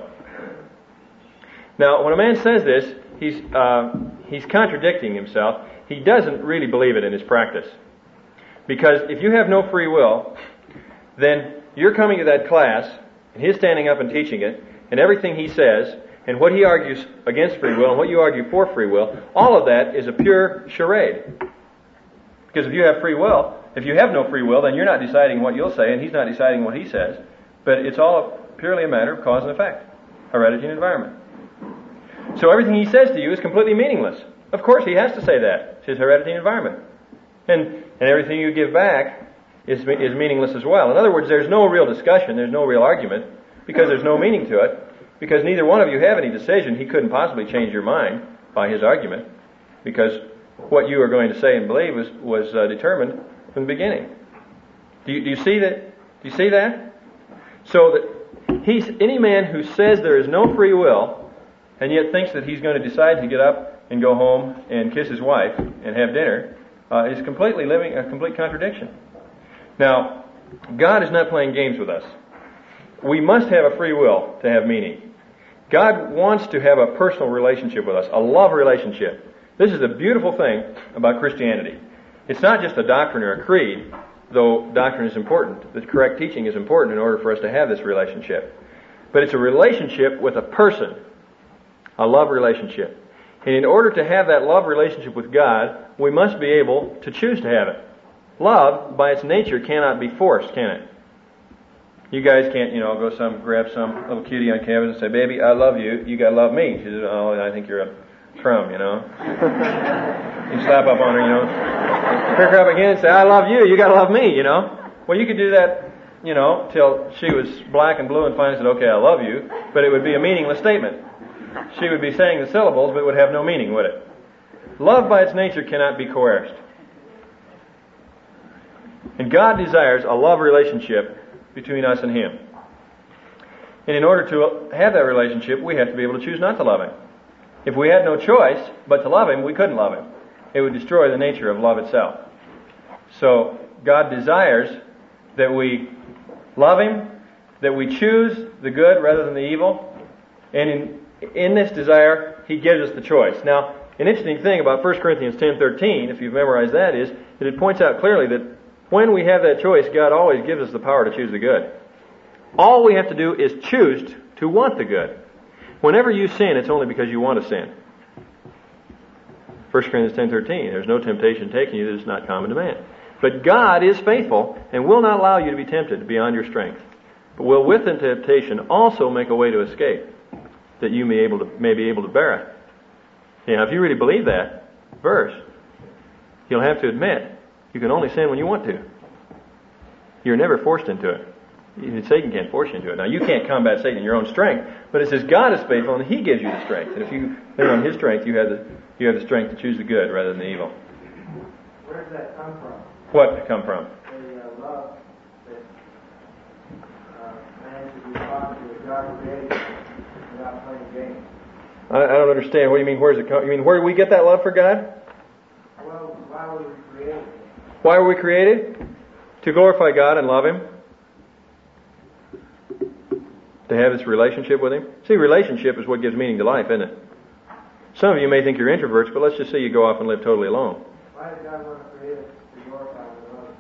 Now, when a man says this, he's contradicting himself. He doesn't really believe it in his practice. Because if you have no free will, then you're coming to that class, and he's standing up and teaching it, and everything he says, and what he argues against free will, and what you argue for free will, all of that is a pure charade. Because if you have free will, if you have no free will, then you're not deciding what you'll say, and he's not deciding what he says. But it's all purely a matter of cause and effect, heredity and environment. So everything he says to you is completely meaningless. Of course he has to say that. It's his heredity and environment. And everything you give back is meaningless as well. In other words, there's no real discussion, there's no real argument, because there's no meaning to it, because neither one of you have any decision. He couldn't possibly change your mind by his argument, because what you are going to say and believe was determined from the beginning. Do you see that? Do you see that? So that any man who says there is no free will, and yet thinks that he's going to decide to get up and go home and kiss his wife and have dinner, is completely living a complete contradiction. Now, God is not playing games with us. We must have a free will to have meaning. God wants to have a personal relationship with us, a love relationship. This is the beautiful thing about Christianity. It's not just a doctrine or a creed, though doctrine is important. The correct teaching is important in order for us to have this relationship. But it's a relationship with a person, a love relationship. And in order to have that love relationship with God, we must be able to choose to have it. Love, by its nature, cannot be forced, can it? You guys can't, go grab some little cutie on campus and say, "Baby, I love you. You gotta love me." She says, "Oh, I think you're a crumb, You slap up on her, pick her up again and say, "I love you. You gotta love me." Well, you could do that, till she was black and blue and finally said, "Okay, I love you," but it would be a meaningless statement. She would be saying the syllables, but it would have no meaning, would it? Love by its nature cannot be coerced. And God desires a love relationship between us and Him. And in order to have that relationship, we have to be able to choose not to love Him. If we had no choice but to love Him, we couldn't love Him. It would destroy the nature of love itself. So God desires that we love Him, that we choose the good rather than the evil. And in this desire, He gives us the choice. Now, an interesting thing about 1 Corinthians 10:13, if you've memorized that, is that it points out clearly that when we have that choice, God always gives us the power to choose the good. All we have to do is choose to want the good. Whenever you sin, it's only because you want to sin. 1 Corinthians 10:13, there's no temptation taking you that is not common to man. But God is faithful and will not allow you to be tempted beyond your strength, but will with the temptation also make a way to escape, that you may be able to bear it. Now, if you really believe that verse, you'll have to admit you can only sin when you want to. You're never forced into it. Even Satan can't force you into it. Now, you can't combat Satan in your own strength, but it says God is faithful and He gives you the strength. And if you live on His strength, you have the strength to choose the good rather than the evil. Where does that come from? What come from? The love that man should respond to the God created without playing games. I don't understand. What do you mean? Where does it come? You mean where do we get that love for God? Well, why were we created? Why were we created? To glorify God and love Him. To have this relationship with Him. See, relationship is what gives meaning to life, isn't it? Some of you may think you're introverts, but let's just say you go off and live totally alone. Why did God want to create us to glorify the love?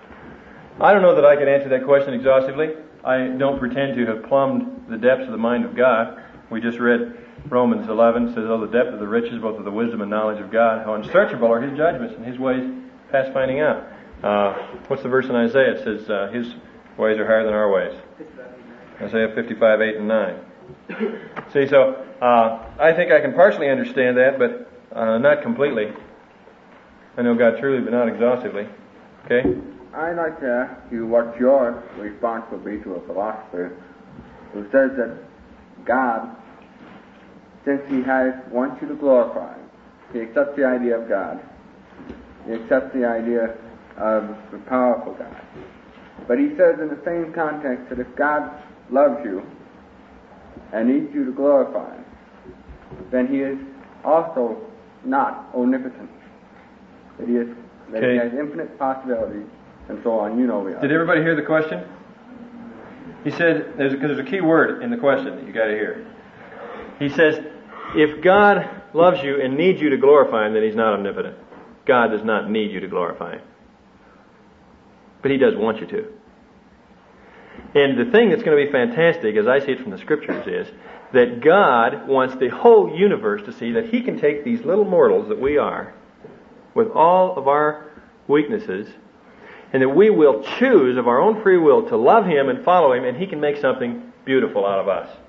I don't know that I could answer that question exhaustively. I don't pretend to have plumbed the depths of the mind of God. We just read Romans 11, says, "Oh, the depth of the riches, both of the wisdom and knowledge of God, how unsearchable are His judgments and His ways past finding out." What's the verse in Isaiah? It says, His ways are higher than our ways. Isaiah 55, 8 and 9. See, so I think I can partially understand that, but not completely. I know God truly, but not exhaustively. Okay? I'd like to ask you what your response would be to a philosopher who says that God, since He wants you to glorify Him, He accepts the idea of God. He accepts the idea of the powerful God. But He says in the same context that if God loves you and needs you to glorify Him, then He is also not omnipotent. That He has infinite possibilities and so on. You know we are. Did everybody hear the question? He said, because there's a key word in the question that you got to hear. He says, if God loves you and needs you to glorify Him, then He's not omnipotent. God does not need you to glorify Him. But He does want you to. And the thing that's going to be fantastic, as I see it from the Scriptures, is that God wants the whole universe to see that He can take these little mortals that we are, with all of our weaknesses, and that we will choose of our own free will to love Him and follow Him, and He can make something beautiful out of us.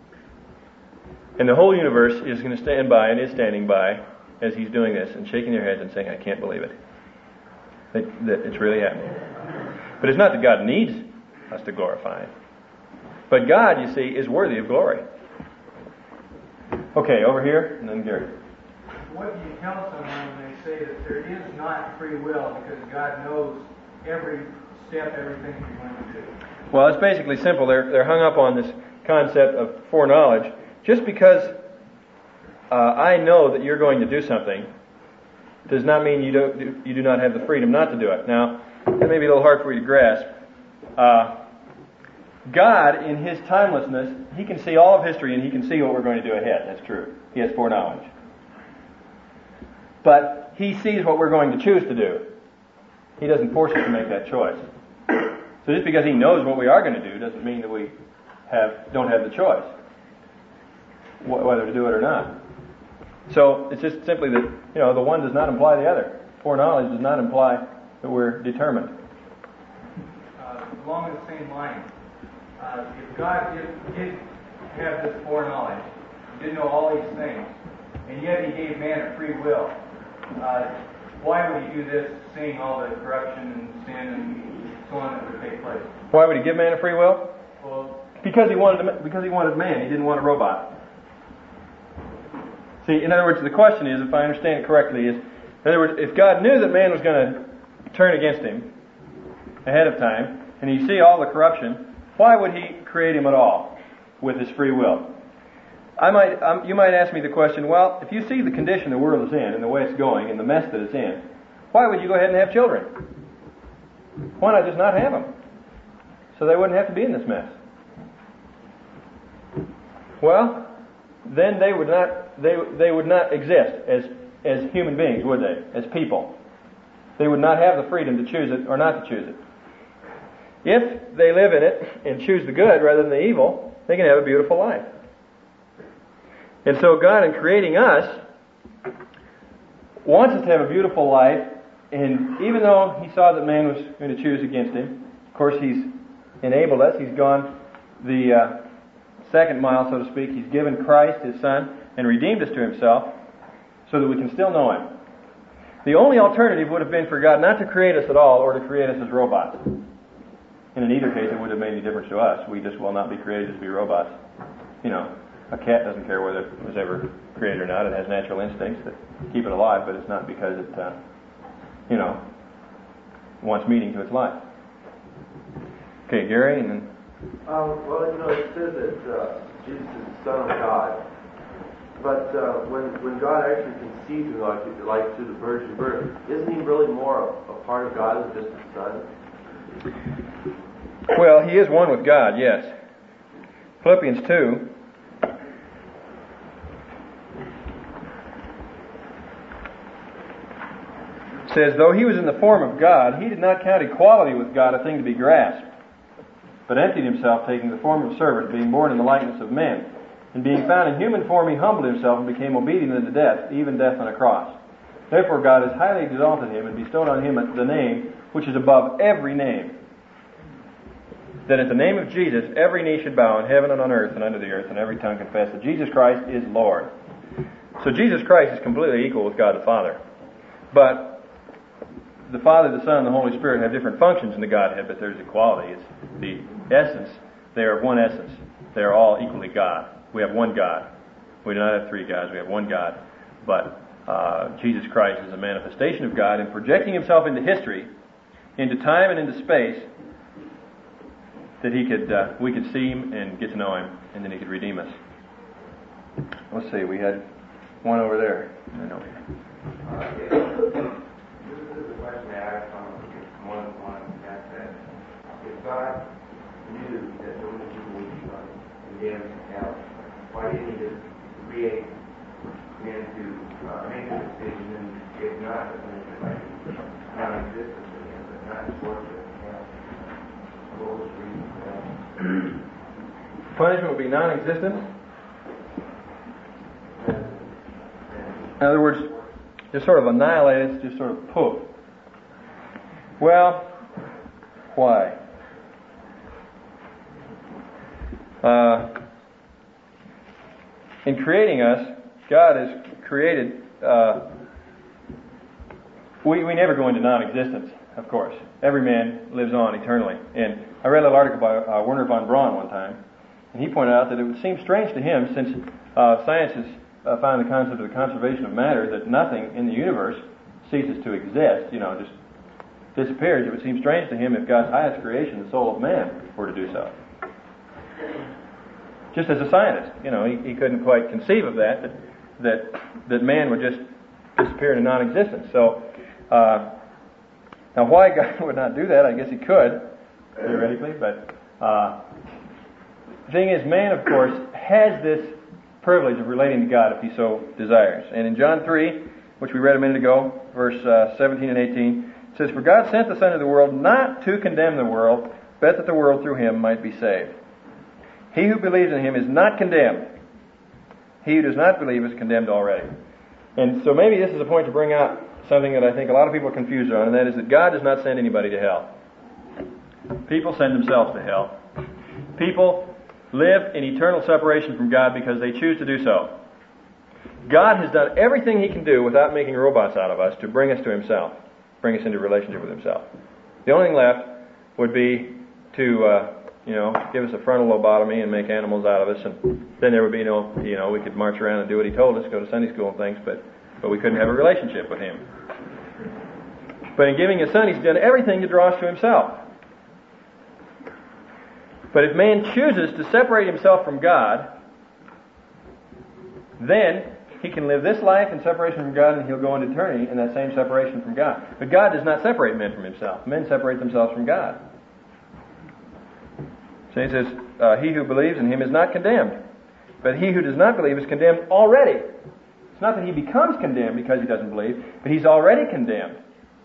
And the whole universe is going to stand by and is standing by as He's doing this and shaking their heads and saying, "I can't believe it. That it's really happening." But it's not that God needs us to glorify Him. But God, you see, is worthy of glory. Okay, over here, and then Gary. What do you tell someone when they say that there is not free will because God knows every step, everything you're going to do? Well, it's basically simple. They're hung up on this concept of foreknowledge. Just because I know that you're going to do something does not mean you do not have the freedom not to do it. Now, that may be a little hard for you to grasp. God, in His timelessness, He can see all of history and He can see what we're going to do ahead. That's true. He has foreknowledge. But He sees what we're going to choose to do. He doesn't force us to make that choice. So just because He knows what we are going to do doesn't mean that we don't have the choice whether to do it or not. So it's just simply that, the one does not imply the other. Foreknowledge does not imply that we're determined. Along the same line, if God did have this foreknowledge, He did know all these things, and yet He gave man a free will, why would He do this, seeing all the corruption and sin and so on that would take place? Why would He give man a free will? Well, because He wanted man. He didn't want a robot. See, in other words, the question is, if I understand it correctly, is, in other words, if God knew that man was going to turn against Him, ahead of time, and you see all the corruption, why would He create him at all with His free will? You might ask me the question, well, if you see the condition the world is in and the way it's going and the mess that it's in, why would you go ahead and have children? Why not just not have them? So they wouldn't have to be in this mess. Well, then they would not exist as human beings, would they? As people. They would not have the freedom to choose it or not to choose it. If they live in it and choose the good rather than the evil, they can have a beautiful life. And so God, in creating us, wants us to have a beautiful life, and even though He saw that man was going to choose against Him, of course He's enabled us. He's gone the second mile, so to speak. He's given Christ, His Son, and redeemed us to Himself so that we can still know Him. The only alternative would have been for God not to create us at all or to create us as robots. And in either case, it wouldn't have made any difference to us. We just will not be created to be robots. You know, a cat doesn't care whether it was ever created or not. It has natural instincts that keep it alive, but it's not because it, wants meaning to its life. Okay, Gary, and then... it says that Jesus is the Son of God. But when God actually conceived him like through the virgin birth, isn't He really more a part of God than just His Son? Well, He is one with God, yes. Philippians 2... says, though He was in the form of God, He did not count equality with God a thing to be grasped, but emptied Himself, taking the form of a servant, being born in the likeness of men. And being found in human form, He humbled Himself and became obedient unto death, even death on a cross. Therefore God has highly exalted Him and bestowed on Him the name which is above every name, that at the name of Jesus every knee should bow in heaven and on earth and under the earth, and every tongue confess that Jesus Christ is Lord. So Jesus Christ is completely equal with God the Father. But the Father, the Son, and the Holy Spirit have different functions in the Godhead, but there's equality. It's the essence. They are of one essence. They are all equally God. We have one God. We do not have three gods. We have one God. But Jesus Christ is a manifestation of God, and projecting Himself into history, into time and into space, that we could see Him and get to know Him, and then He could redeem us. Let's see. We had one over there. I know. Question I asked from one that said, if God knew that so many people would be condemned to hell, why didn't He just create men to make a decision, and if not, like non-existence of Him, but not torture and hell? What was the reason for that? Punishment would be non-existent? In other words, just sort of annihilated, just sort of poof. Well, why? In creating us, God has created... we never go into non-existence, of course. Every man lives on eternally. And I read a little article by Werner von Braun one time, and he pointed out that it would seem strange to him, since science has found the concept of the conservation of matter, that nothing in the universe ceases to exist, just disappears. It would seem strange to him if God's highest creation, the soul of man, were to do so. Just as a scientist, he couldn't quite conceive of that man would just disappear into non-existence. So, now why God would not do that, I guess He could, theoretically, but the thing is, man, of course, has this privilege of relating to God if he so desires. And in John 3, which we read a minute ago, verse 17 and 18, it says, "For God sent the Son into the world not to condemn the world, but that the world through Him might be saved. He who believes in Him is not condemned. He who does not believe is condemned already." And so maybe this is a point to bring out something that I think a lot of people are confused on, and that is that God does not send anybody to hell. People send themselves to hell. People live in eternal separation from God because they choose to do so. God has done everything He can do without making robots out of us to bring us to Himself, bring us into relationship with Himself. The only thing left would be to, give us a frontal lobotomy and make animals out of us, and then there would be no, we could march around and do what He told us, go to Sunday school and things, but we couldn't have a relationship with Him. But in giving His Son, He's done everything to draw us to Himself. But if man chooses to separate himself from God, then he can live this life in separation from God, and he'll go into eternity in that same separation from God. But God does not separate men from himself. Men separate themselves from God. So he says, he who believes in him is not condemned. But he who does not believe is condemned already. It's not that he becomes condemned because he doesn't believe, but he's already condemned.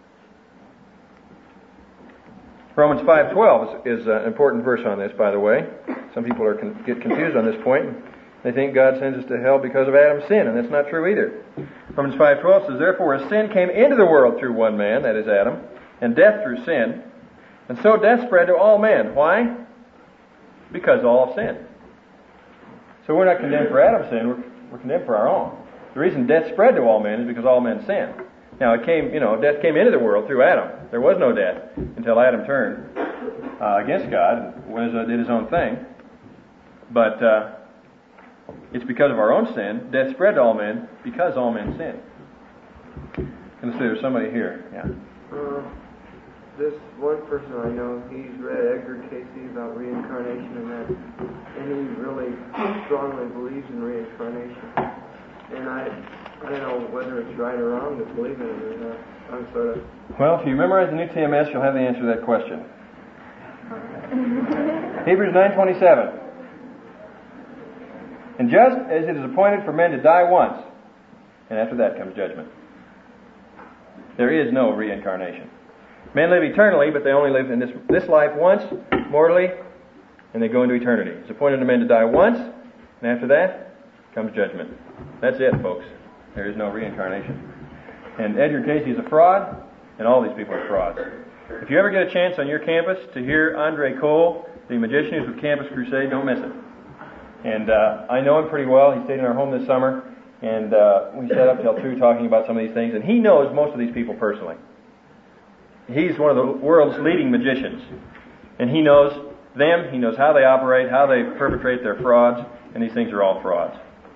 Romans 5:12 is an important verse on this, by the way. Some people get confused on this point. They think God sends us to hell because of Adam's sin, and that's not true either. Romans 5:12 says, therefore as sin came into the world through one man, that is Adam, and death through sin, and so death spread to all men. Why? Because all have sinned. So we're not condemned for Adam's sin, we're condemned for our own. The reason death spread to all men is because all men sinned. Now death came into the world through Adam. There was no death until Adam turned against God and did his own thing. But it's because of our own sin. Death spread to all men because all men sinned. Let's see, there's somebody here. Yeah. This one person I know, he's read Edgar Casey about reincarnation and he really strongly believes in reincarnation. And I don't know whether it's right or wrong to believe in it or not. I'm sort of... Well, if you memorize the new TMS, you'll have the answer to that question. Hebrews 9:27. And just as it is appointed for men to die once, and after that comes judgment. There is no reincarnation. Men live eternally, but they only live in this life once, mortally, and they go into eternity. It's appointed to men to die once, and after that comes judgment. That's it, folks. There is no reincarnation. And Edgar Casey is a fraud, and all these people are frauds. If you ever get a chance on your campus to hear Andre Cole, the magician who's with Campus Crusade, don't miss it. And I know him pretty well. He stayed in our home this summer, and we sat up till 2 talking about some of these things, and he knows most of these people personally. He's one of the world's leading magicians. And he knows them, he knows how they operate, how they perpetrate their frauds, and these things are all frauds.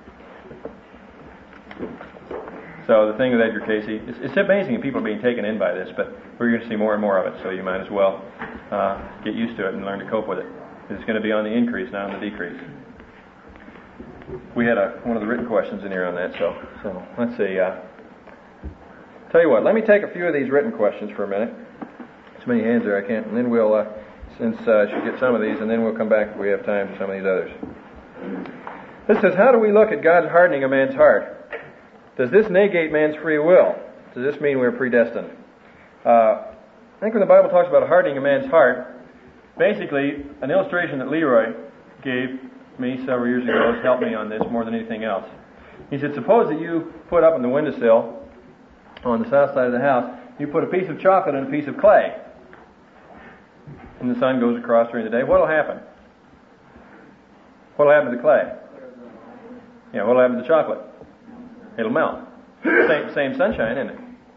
So the thing with Edgar Casey, it's amazing that people are being taken in by this, but we're going to see more and more of it, so you might as well get used to it and learn to cope with it. It's going to be on the increase, not on the decrease. We had one of the written questions in here on that, so let's see. Tell you what, let me take a few of these written questions for a minute. So many hands there, I can't. And then we'll, since I should get some of these, and then we'll come back if we have time to some of these others. This says, how do we look at God's hardening a man's heart? Does this negate man's free will? Does this mean we're predestined? I think when the Bible talks about hardening a man's heart, basically, an illustration that Leroy gave me several years ago has helped me on this more than anything else. He said, suppose that you put up on the windowsill on the south side of the house, you put a piece of chocolate and a piece of clay. And the sun goes across during the day. What will happen? What will happen to the clay? Yeah, what will happen to the chocolate? It'll melt. Same sunshine, isn't it?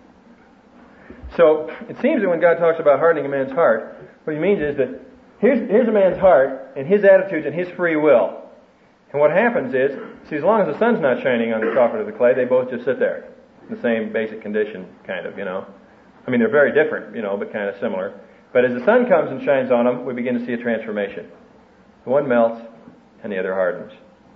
So, it seems that when God talks about hardening a man's heart, what he means is that here's a man's heart and his attitudes and his free will. And what happens is, see, as long as the sun's not shining on the chocolate or the clay, they both just sit there. The same basic condition, kind of, I mean, they're very different, but kind of similar. But as the sun comes and shines on them, we begin to see a transformation. The one melts and the other hardens.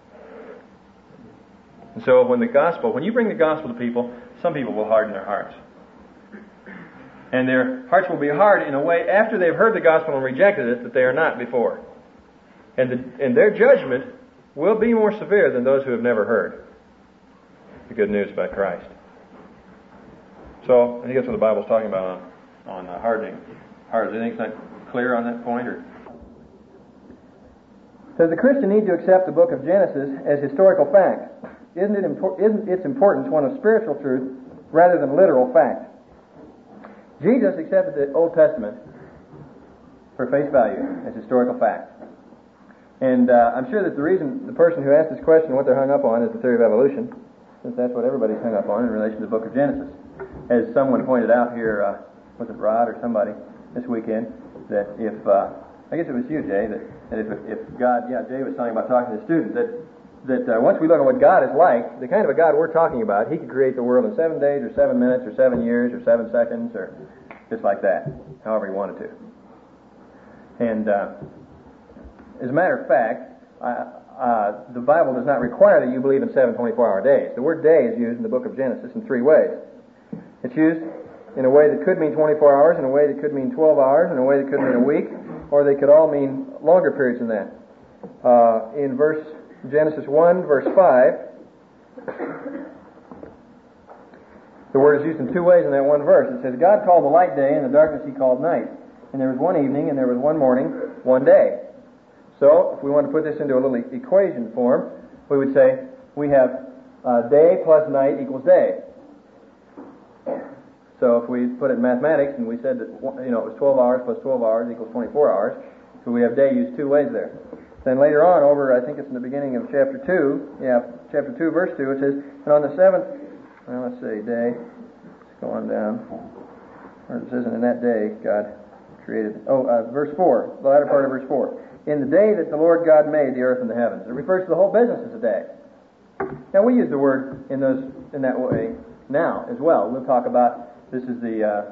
And so when you bring the gospel to people, some people will harden their hearts. And their hearts will be hard in a way after they've heard the gospel and rejected it that they are not before. And their judgment will be more severe than those who have never heard the good news about Christ. So I think that's what the Bible's talking about on hardening hearts. Anything's not clear on that point? Or? Does the Christian need to accept the book of Genesis as historical fact? Isn't its importance one of spiritual truth rather than literal fact? Jesus accepted the Old Testament for face value as historical fact. And I'm sure that the reason the person who asked this question, what they're hung up on, is the theory of evolution, since that's what everybody's hung up on in relation to the book of Genesis. As someone pointed out here, was it Rod or somebody this weekend, that if, I guess it was you, Jay, that if God, Jay was talking about talking to the students, that once we look at what God is like, the kind of a God we're talking about, He could create the world in 7 days or 7 minutes or 7 years or 7 seconds or just like that, however He wanted to. And as a matter of fact, the Bible does not require that you believe in 7 24-hour days. The word day is used in the book of Genesis in 3 ways. It's used in a way that could mean 24 hours, in a way that could mean 12 hours, in a way that could mean a week, or they could all mean longer periods than that. In Genesis 1, verse 5, the word is used in 2 ways in that one verse. It says, God called the light day, and the darkness He called night. And there was one evening, and there was one morning, one day. So, if we want to put this into a little equation form, we would say we have day plus night equals day. So if we put it in mathematics, and we said that it was 12 hours plus 12 hours equals 24 hours, so we have day used 2 ways there. Then later on, over, I think it's in the beginning of chapter 2, chapter 2, verse 2, it says, and on the 7th, day, let's go on down, or it says, and in that day God created, verse 4, the latter part of verse 4. In the day that the Lord God made the earth and the heavens. It refers to the whole business as a day. Now we use the word in that way now as well. We'll talk about this is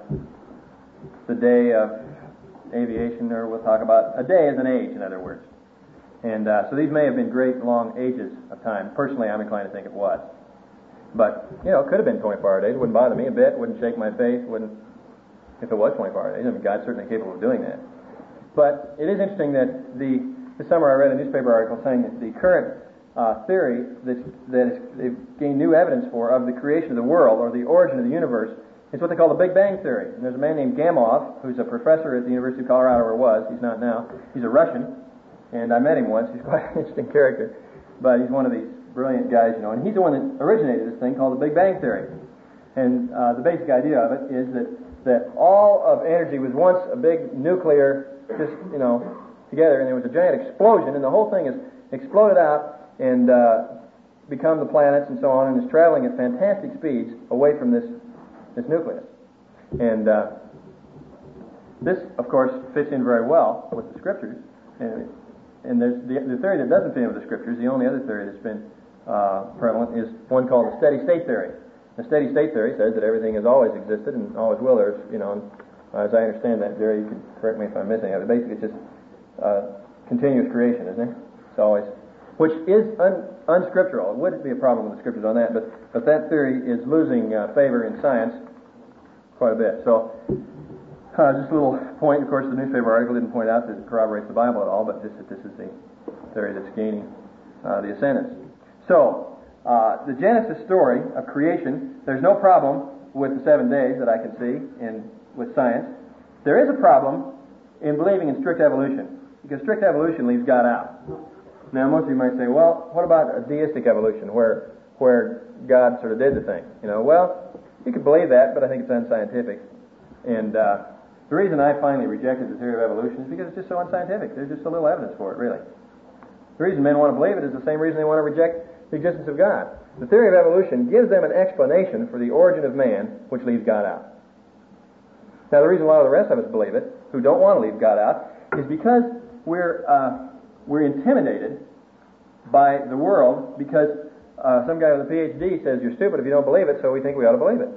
the day of aviation, or we'll talk about a day as an age, in other words. And so these may have been great long ages of time. Personally, I'm inclined to think it was. But, it could have been 24-hour days. It wouldn't bother me a bit. It wouldn't shake my faith. If it was 24-hour days. I mean, God's certainly capable of doing that. But it is interesting that this summer I read a newspaper article saying that the current theory that they've gained new evidence for of the creation of the world, or the origin of the universe, is what they call the Big Bang Theory. And there's a man named Gamow, who's a professor at the University of Colorado, or was. He's not now. He's a Russian, and I met him once. He's quite an interesting character. But he's one of these brilliant guys, and he's the one that originated this thing called the Big Bang Theory. And the basic idea of it is that all of energy was once a big nuclear, together, and there was a giant explosion, and the whole thing has exploded out and become the planets and so on, and is traveling at fantastic speeds away from this nucleus. And this, of course, fits in very well with the Scriptures. And there's the theory that doesn't fit in with the Scriptures. The only other theory that's been prevalent is one called the steady state theory. The steady state theory says that everything has always existed and always will. There's, and, as I understand that, Jerry, you can correct me if I'm missing it. But basically, it's just continuous creation, isn't it? It's always, which is unscriptural. It wouldn't be a problem with the Scriptures on that, but that theory is losing favor in science quite a bit. So, just a little point. Of course, the newspaper article didn't point out that it corroborates the Bible at all, but just that this is the theory that's gaining the ascendance. So, the Genesis story of creation, there's no problem with the 7 days that I can see with science. There is a problem in believing in strict evolution, because strict evolution leaves God out. Now, most of you might say, well, what about a deistic evolution, where God sort of did the thing? Well, you could believe that, but I think it's unscientific. And the reason I finally rejected the theory of evolution is because it's just so unscientific. There's just so little evidence for it, really. The reason men want to believe it is the same reason they want to reject the existence of God. The theory of evolution gives them an explanation for the origin of man, which leaves God out. Now, the reason why the rest of us believe it, who don't want to leave God out, is because we're intimidated by the world, because some guy with a PhD says you're stupid if you don't believe it, so we think we ought to believe it.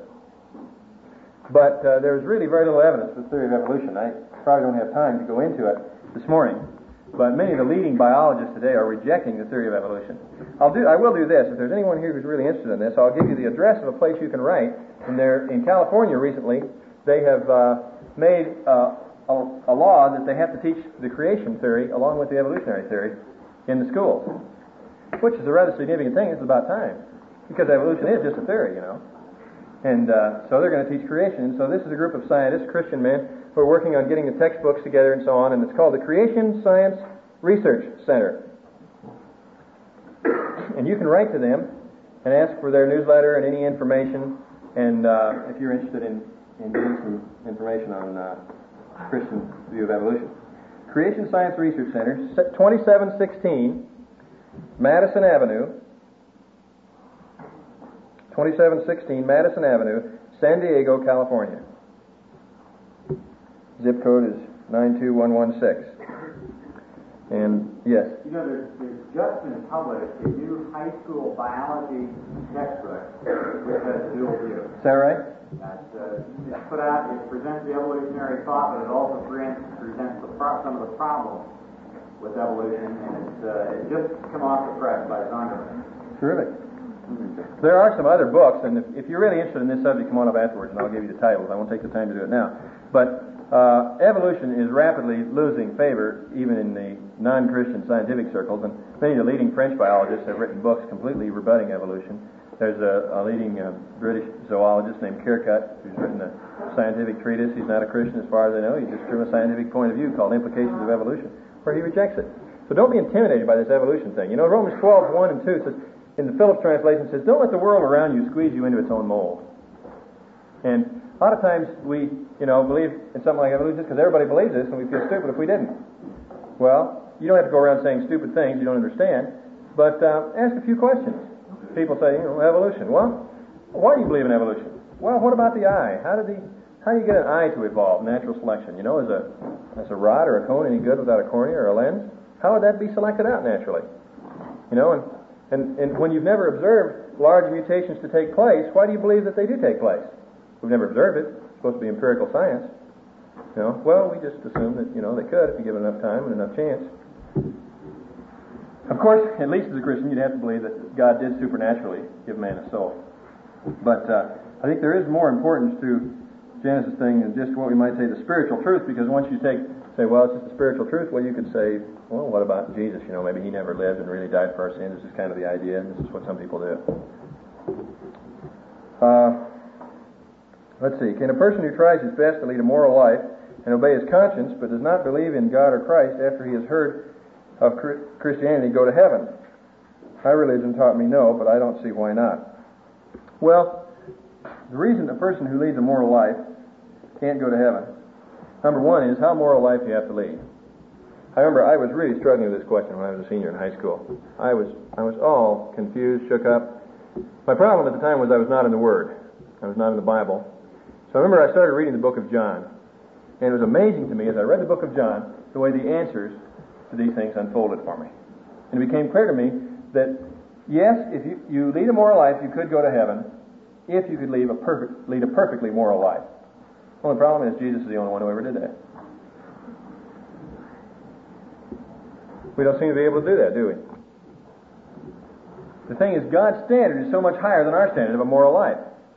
But there's really very little evidence for the theory of evolution. I probably don't have time to go into it this morning, but many of the leading biologists today are rejecting the theory of evolution. I will do this. If there's anyone here who's really interested in this, I'll give you the address of a place you can write. And in California recently, they have made a law that they have to teach the creation theory along with the evolutionary theory in the schools, which is a rather significant thing. It's about time, because evolution is just a theory, And so they're going to teach creation. And so this is a group of scientists, Christian men, who are working on getting the textbooks together and so on, and it's called the Creation Science Research Center. And you can write to them and ask for their newsletter and any information, and if you're interested in getting some information on Christian view of evolution. Creation Science Research Center, 2716 Madison Avenue, 2716 Madison Avenue, San Diego, California. Zip code is 92116. And yes. There's just been published a new high school biology textbook which has dual view. Is that right? It's put out. It presents the evolutionary thought, but it also presents some of the problems with evolution, and it's just come off the press by Zondervan. Terrific. There are some other books, and if you're really interested in this subject, come on up afterwards, and I'll give you the titles. I won't take the time to do it now. But evolution is rapidly losing favor, even in the non-Christian scientific circles, and many of the leading French biologists have written books completely rebutting evolution. There's a leading British zoologist named Kirkut who's written a scientific treatise. He's not a Christian as far as I know. He's just from a scientific point of view called Implications of Evolution, where he rejects it. So don't be intimidated by this evolution thing. You know, Romans 12:1 and 2 says, in the Phillips translation, says, don't let the world around you squeeze you into its own mold. And a lot of times we, believe in something like evolution because everybody believes this, and we feel stupid if we didn't. Well, you don't have to go around saying stupid things you don't understand, but ask a few questions. People say, evolution. Well, why do you believe in evolution? Well, what about the eye? How do you get an eye to evolve? Natural selection. Is a rod or a cone any good without a cornea or a lens? How would that be selected out naturally? And when you've never observed large mutations to take place, why do you believe that they do take place? We've never observed it. It's supposed to be empirical science. Well, we just assume that, they could if you give it enough time and enough chance. Of course, at least as a Christian, you'd have to believe that God did supernaturally give man a soul. But I think there is more importance to Genesis thing than just what we might say the spiritual truth, because once you say, well, it's just the spiritual truth, well, you could say, well, what about Jesus? Maybe he never lived and really died for our sins. This is kind of the idea, and this is what some people do. Let's see. Can a person who tries his best to lead a moral life and obey his conscience but does not believe in God or Christ after he has heard of Christianity go to heaven? My religion taught me no, but I don't see why not. Well, the reason a person who leads a moral life can't go to heaven, number one, is how moral life you have to lead. I remember I was really struggling with this question when I was a senior in high school. I was all confused, shook up. My problem at the time was I was not in the Word. I was not in the Bible. So I remember I started reading the book of John. And it was amazing to me as I read the book of John, the way the answers to these things unfolded for me. And it became clear to me that, yes, if you lead a moral life, you could go to heaven if you could lead a perfectly moral life. The only problem is Jesus is the only one who ever did that. We don't seem to be able to do that, do we? The thing is, God's standard is so much higher than our standard of a moral life.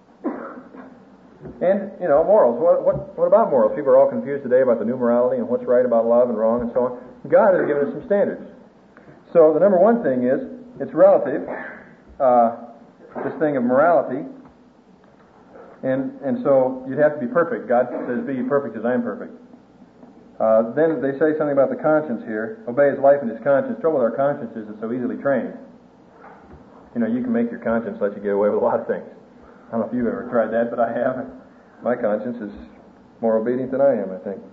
And, morals. What about morals? People are all confused today about the new morality and what's right about love and wrong and so on. God has given us some standards. So the number one thing is, it's relative, this thing of morality. And so you'd have to be perfect. God says, be ye perfect as I am perfect. Then they say something about the conscience here. Obey his life and his conscience. The trouble with our conscience is it's so easily trained. You can make your conscience let you get away with a lot of things. I don't know if you've ever tried that, but I have. My conscience is more obedient than I am, I think.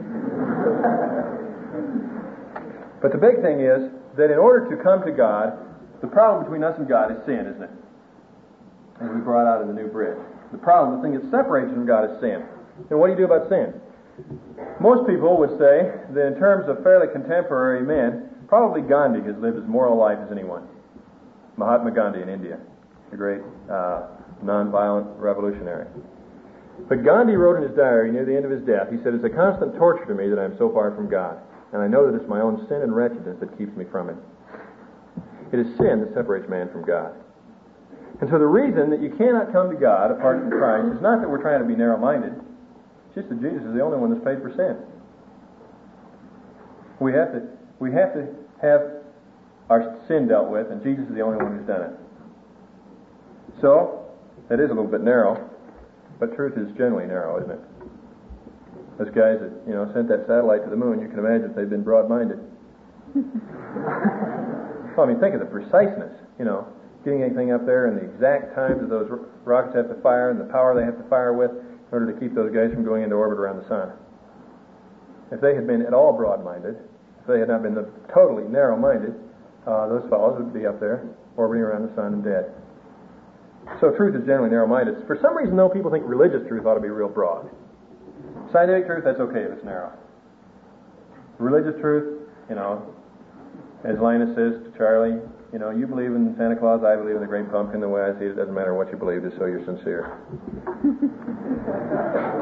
But the big thing is that in order to come to God, the problem between us and God is sin, isn't it? As we brought out in the new bridge. The thing that separates us from God is sin. And what do you do about sin? Most people would say that in terms of fairly contemporary men, probably Gandhi has lived as moral a life as anyone. Mahatma Gandhi in India, the great non-violent revolutionary. But Gandhi wrote in his diary near the end of his death, he said, it's a constant torture to me that I am so far from God, and I know that it's my own sin and wretchedness that keeps me from Him. It is sin that separates man from God. And so the reason that you cannot come to God apart from Christ is not that we're trying to be narrow-minded. It's just that Jesus is the only one that's paid for sin. We have to have our sin dealt with, and Jesus is the only one who's done it. So, that is a little bit narrow, but truth is generally narrow, isn't it? Those guys that, sent that satellite to the moon, you can imagine if they'd been broad-minded. Well, think of the preciseness, getting anything up there and the exact times that those rockets have to fire and the power they have to fire with in order to keep those guys from going into orbit around the sun. If they had been at all broad-minded, if they had not been totally narrow-minded, those fellows would be up there orbiting around the sun and dead. So truth is generally narrow-minded. For some reason, though, people think religious truth ought to be real broad. Scientific truth, that's okay if it's narrow. Religious truth, as Linus says to Charlie, you believe in Santa Claus, I believe in the Great Pumpkin. The way I see it, it doesn't matter what you believe, just so you're sincere.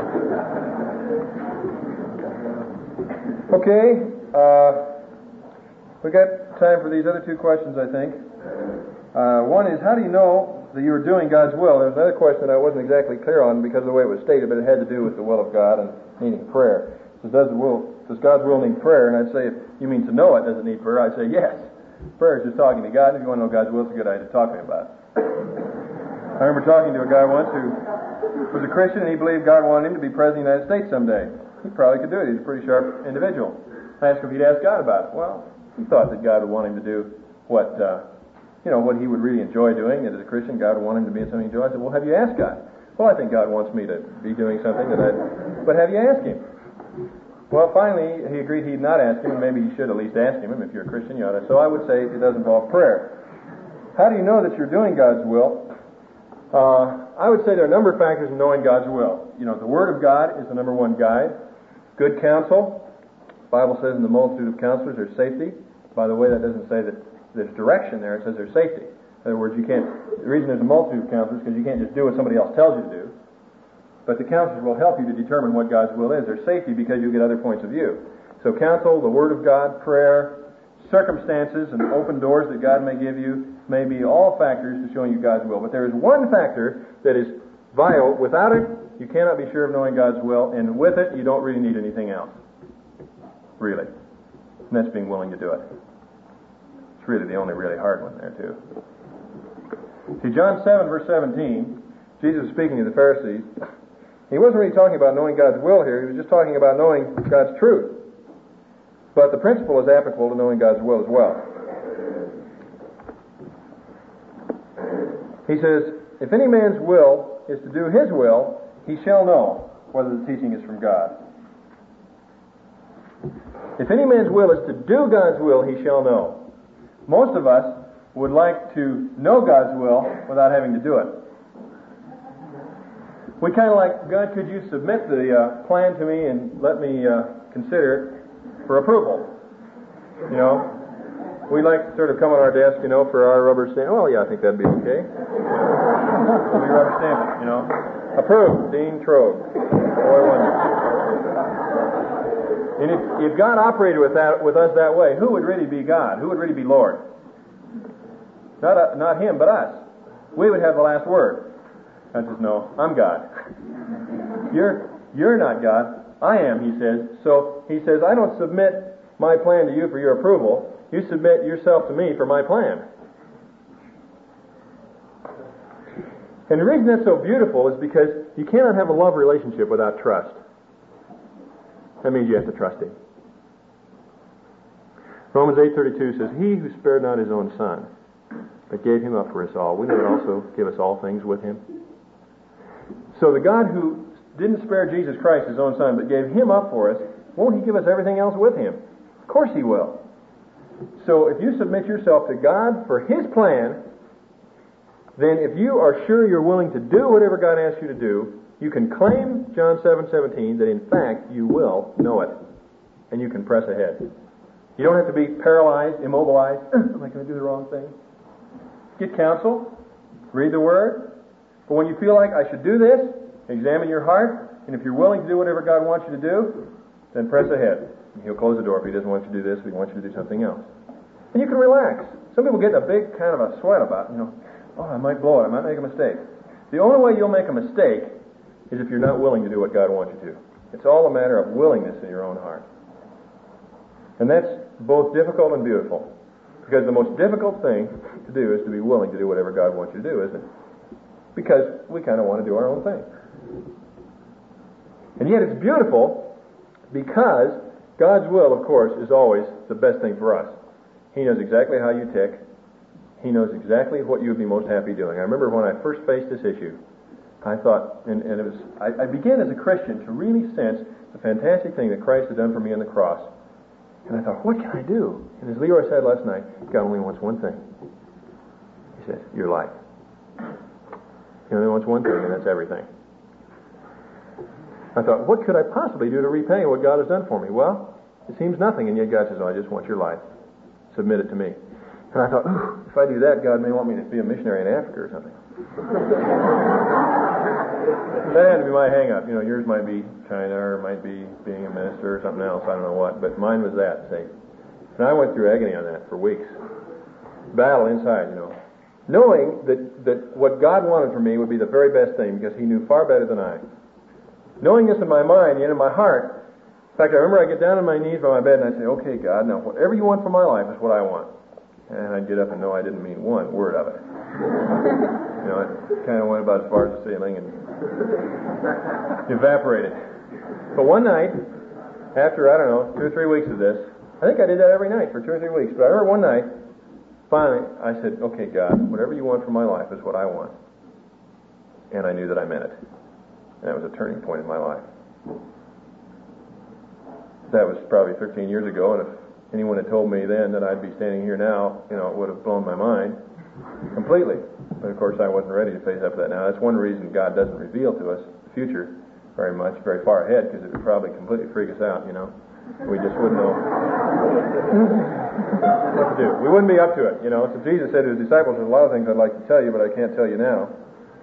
Okay. We got time for these other two questions, I think. One is, how do you know that you are doing God's will? There's another question that I wasn't exactly clear on because of the way it was stated, but it had to do with the will of God and needing prayer. It says, does God's will need prayer? And I'd say, if you mean to know it, does it need prayer? I'd say, yes. Prayer is just talking to God. If you want to know God's will, it's a good idea to talk to me about it. I remember talking to a guy once who was a Christian, and he believed God wanted him to be President of the United States someday. He probably could do it. He's a pretty sharp individual. I asked him if he'd ask God about it. Well, he thought that God would want him to do what he would really enjoy doing. And as a Christian, God would want him to be in something he enjoys. I said, well, have you asked God? Well, I think God wants me to be doing something but have you asked Him? Well, finally, he agreed he'd not ask Him, and maybe you should at least ask Him. And if you're a Christian, you ought to. So I would say it does involve prayer. How do you know that you're doing God's will? I would say there are a number of factors in knowing God's will. The Word of God is the number one guide. Good counsel. The Bible says in the multitude of counselors there's safety. By the way, that doesn't say that there's direction there. It says there's safety. In other words, the reason there's a multitude of counselors is because you can't just do what somebody else tells you to do. But the counselors will help you to determine what God's will is. There's safety because you get other points of view. So counsel, the Word of God, prayer, circumstances, and open doors that God may give you may be all factors to showing you God's will. But there is one factor that is vital. Without it, you cannot be sure of knowing God's will, and with it, you don't really need anything else. Really. And that's being willing to do it. It's really the only really hard one there, too. See, John 7, verse 17, Jesus was speaking to the Pharisees. He wasn't really talking about knowing God's will here. He was just talking about knowing God's truth. But the principle is applicable to knowing God's will as well. He says, if any man's will is to do his will, he shall know whether the teaching is from God. If any man's will is to do God's will, he shall know. Most of us would like to know God's will without having to do it. We kind of like, God, could you submit the plan to me and let me consider it for approval? We like to sort of come on our desk, for our rubber stamp. Oh, yeah, I think that'd be okay. We rubber stamp it, Approved, Dean Trode. Boy wonder. And if God operated with us that way, who would really be God? Who would really be Lord? Not Him, but us. We would have the last word. I says, no, I'm God. You're not God. I am, he says. So he says, I don't submit my plan to you for your approval. You submit yourself to me for my plan. And the reason that's so beautiful is because you cannot have a love relationship without trust. That means you have to trust Him. Romans 8:32 says, He who spared not His own Son, but gave Him up for us all, will He also give us all things with Him? So the God who didn't spare Jesus Christ, His own Son, but gave Him up for us, won't He give us everything else with Him? Of course He will. So if you submit yourself to God for His plan, then if you are sure you're willing to do whatever God asks you to do, you can claim John 7:17 that in fact you will know it. And you can press ahead. You don't have to be paralyzed, immobilized. Am I going to do the wrong thing? Get counsel. Read the Word. But when you feel like I should do this, examine your heart. And if you're willing to do whatever God wants you to do, then press ahead. He'll close the door if He doesn't want you to do this, if He wants you to do something else. And you can relax. Some people get a big kind of a sweat about, oh, I might blow it, I might make a mistake. The only way you'll make a mistake is if you're not willing to do what God wants you to. It's all a matter of willingness in your own heart. And that's both difficult and beautiful. Because the most difficult thing to do is to be willing to do whatever God wants you to do, isn't it? Because we kind of want to do our own thing. And yet it's beautiful because God's will, of course, is always the best thing for us. He knows exactly how you tick. He knows exactly what you would be most happy doing. I remember when I first faced this issue, I thought, and it was, I began as a Christian to really sense the fantastic thing that Christ had done for me on the cross. And I thought, what can I do? And as Leroy said last night, God only wants one thing. He said, your life. He only wants one thing, and that's everything. I thought, what could I possibly do to repay what God has done for me? Well, it seems nothing, and yet God says, I just want your life. Submit it to me. And I thought, if I do that, God may want me to be a missionary in Africa or something. That had to be my hang-up. Yours might be China or might be being a minister or something else. I don't know what. But mine was that. Say, And I went through agony on that for weeks. Battle inside, knowing that what God wanted for me would be the very best thing because He knew far better than I. Knowing this in my mind and in my heart. In fact, I remember I'd get down on my knees by my bed and I'd say, okay, God, now whatever you want for my life is what I want. And I'd get up and know I didn't mean one word of it. It kind of went about as far as the ceiling and evaporated. But one night, after, 2 or 3 weeks of this, I think I did that every night for 2 or 3 weeks, but I remember one night, finally, I said, okay, God, whatever you want for my life is what I want. And I knew that I meant it. And that was a turning point in my life. That was probably 13 years ago, and if anyone had told me then that I'd be standing here now, it would have blown my mind completely. But of course, I wasn't ready to face up to that now. That's one reason God doesn't reveal to us the future very much, very far ahead, because it would probably completely freak us out, We just wouldn't know what to do. We wouldn't be up to it, So Jesus said to His disciples, there's a lot of things I'd like to tell you, but I can't tell you now.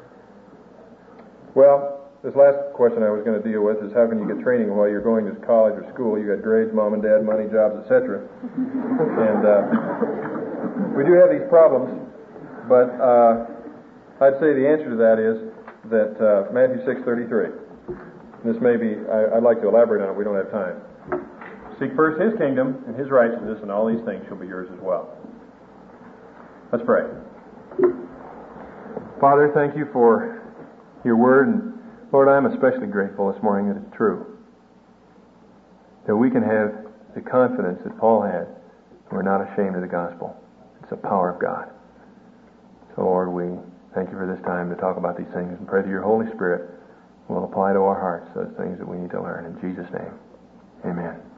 Well, this last question I was going to deal with is how can you get training while you're going to college or school? You got grades, mom and dad, money, jobs, etc. And we do have these problems, but I'd say the answer to that is that Matthew 6:33. This may be, I'd like to elaborate on it, we don't have time. Seek first His kingdom and His righteousness, and all these things shall be yours as well. Let's pray. Father, thank you for your word, and Lord, I'm especially grateful this morning that it's true. That we can have the confidence that Paul had. We're not ashamed of the gospel. It's the power of God. So Lord, we thank you for this time to talk about these things and pray that your Holy Spirit will apply to our hearts those things that we need to learn. In Jesus' name, amen.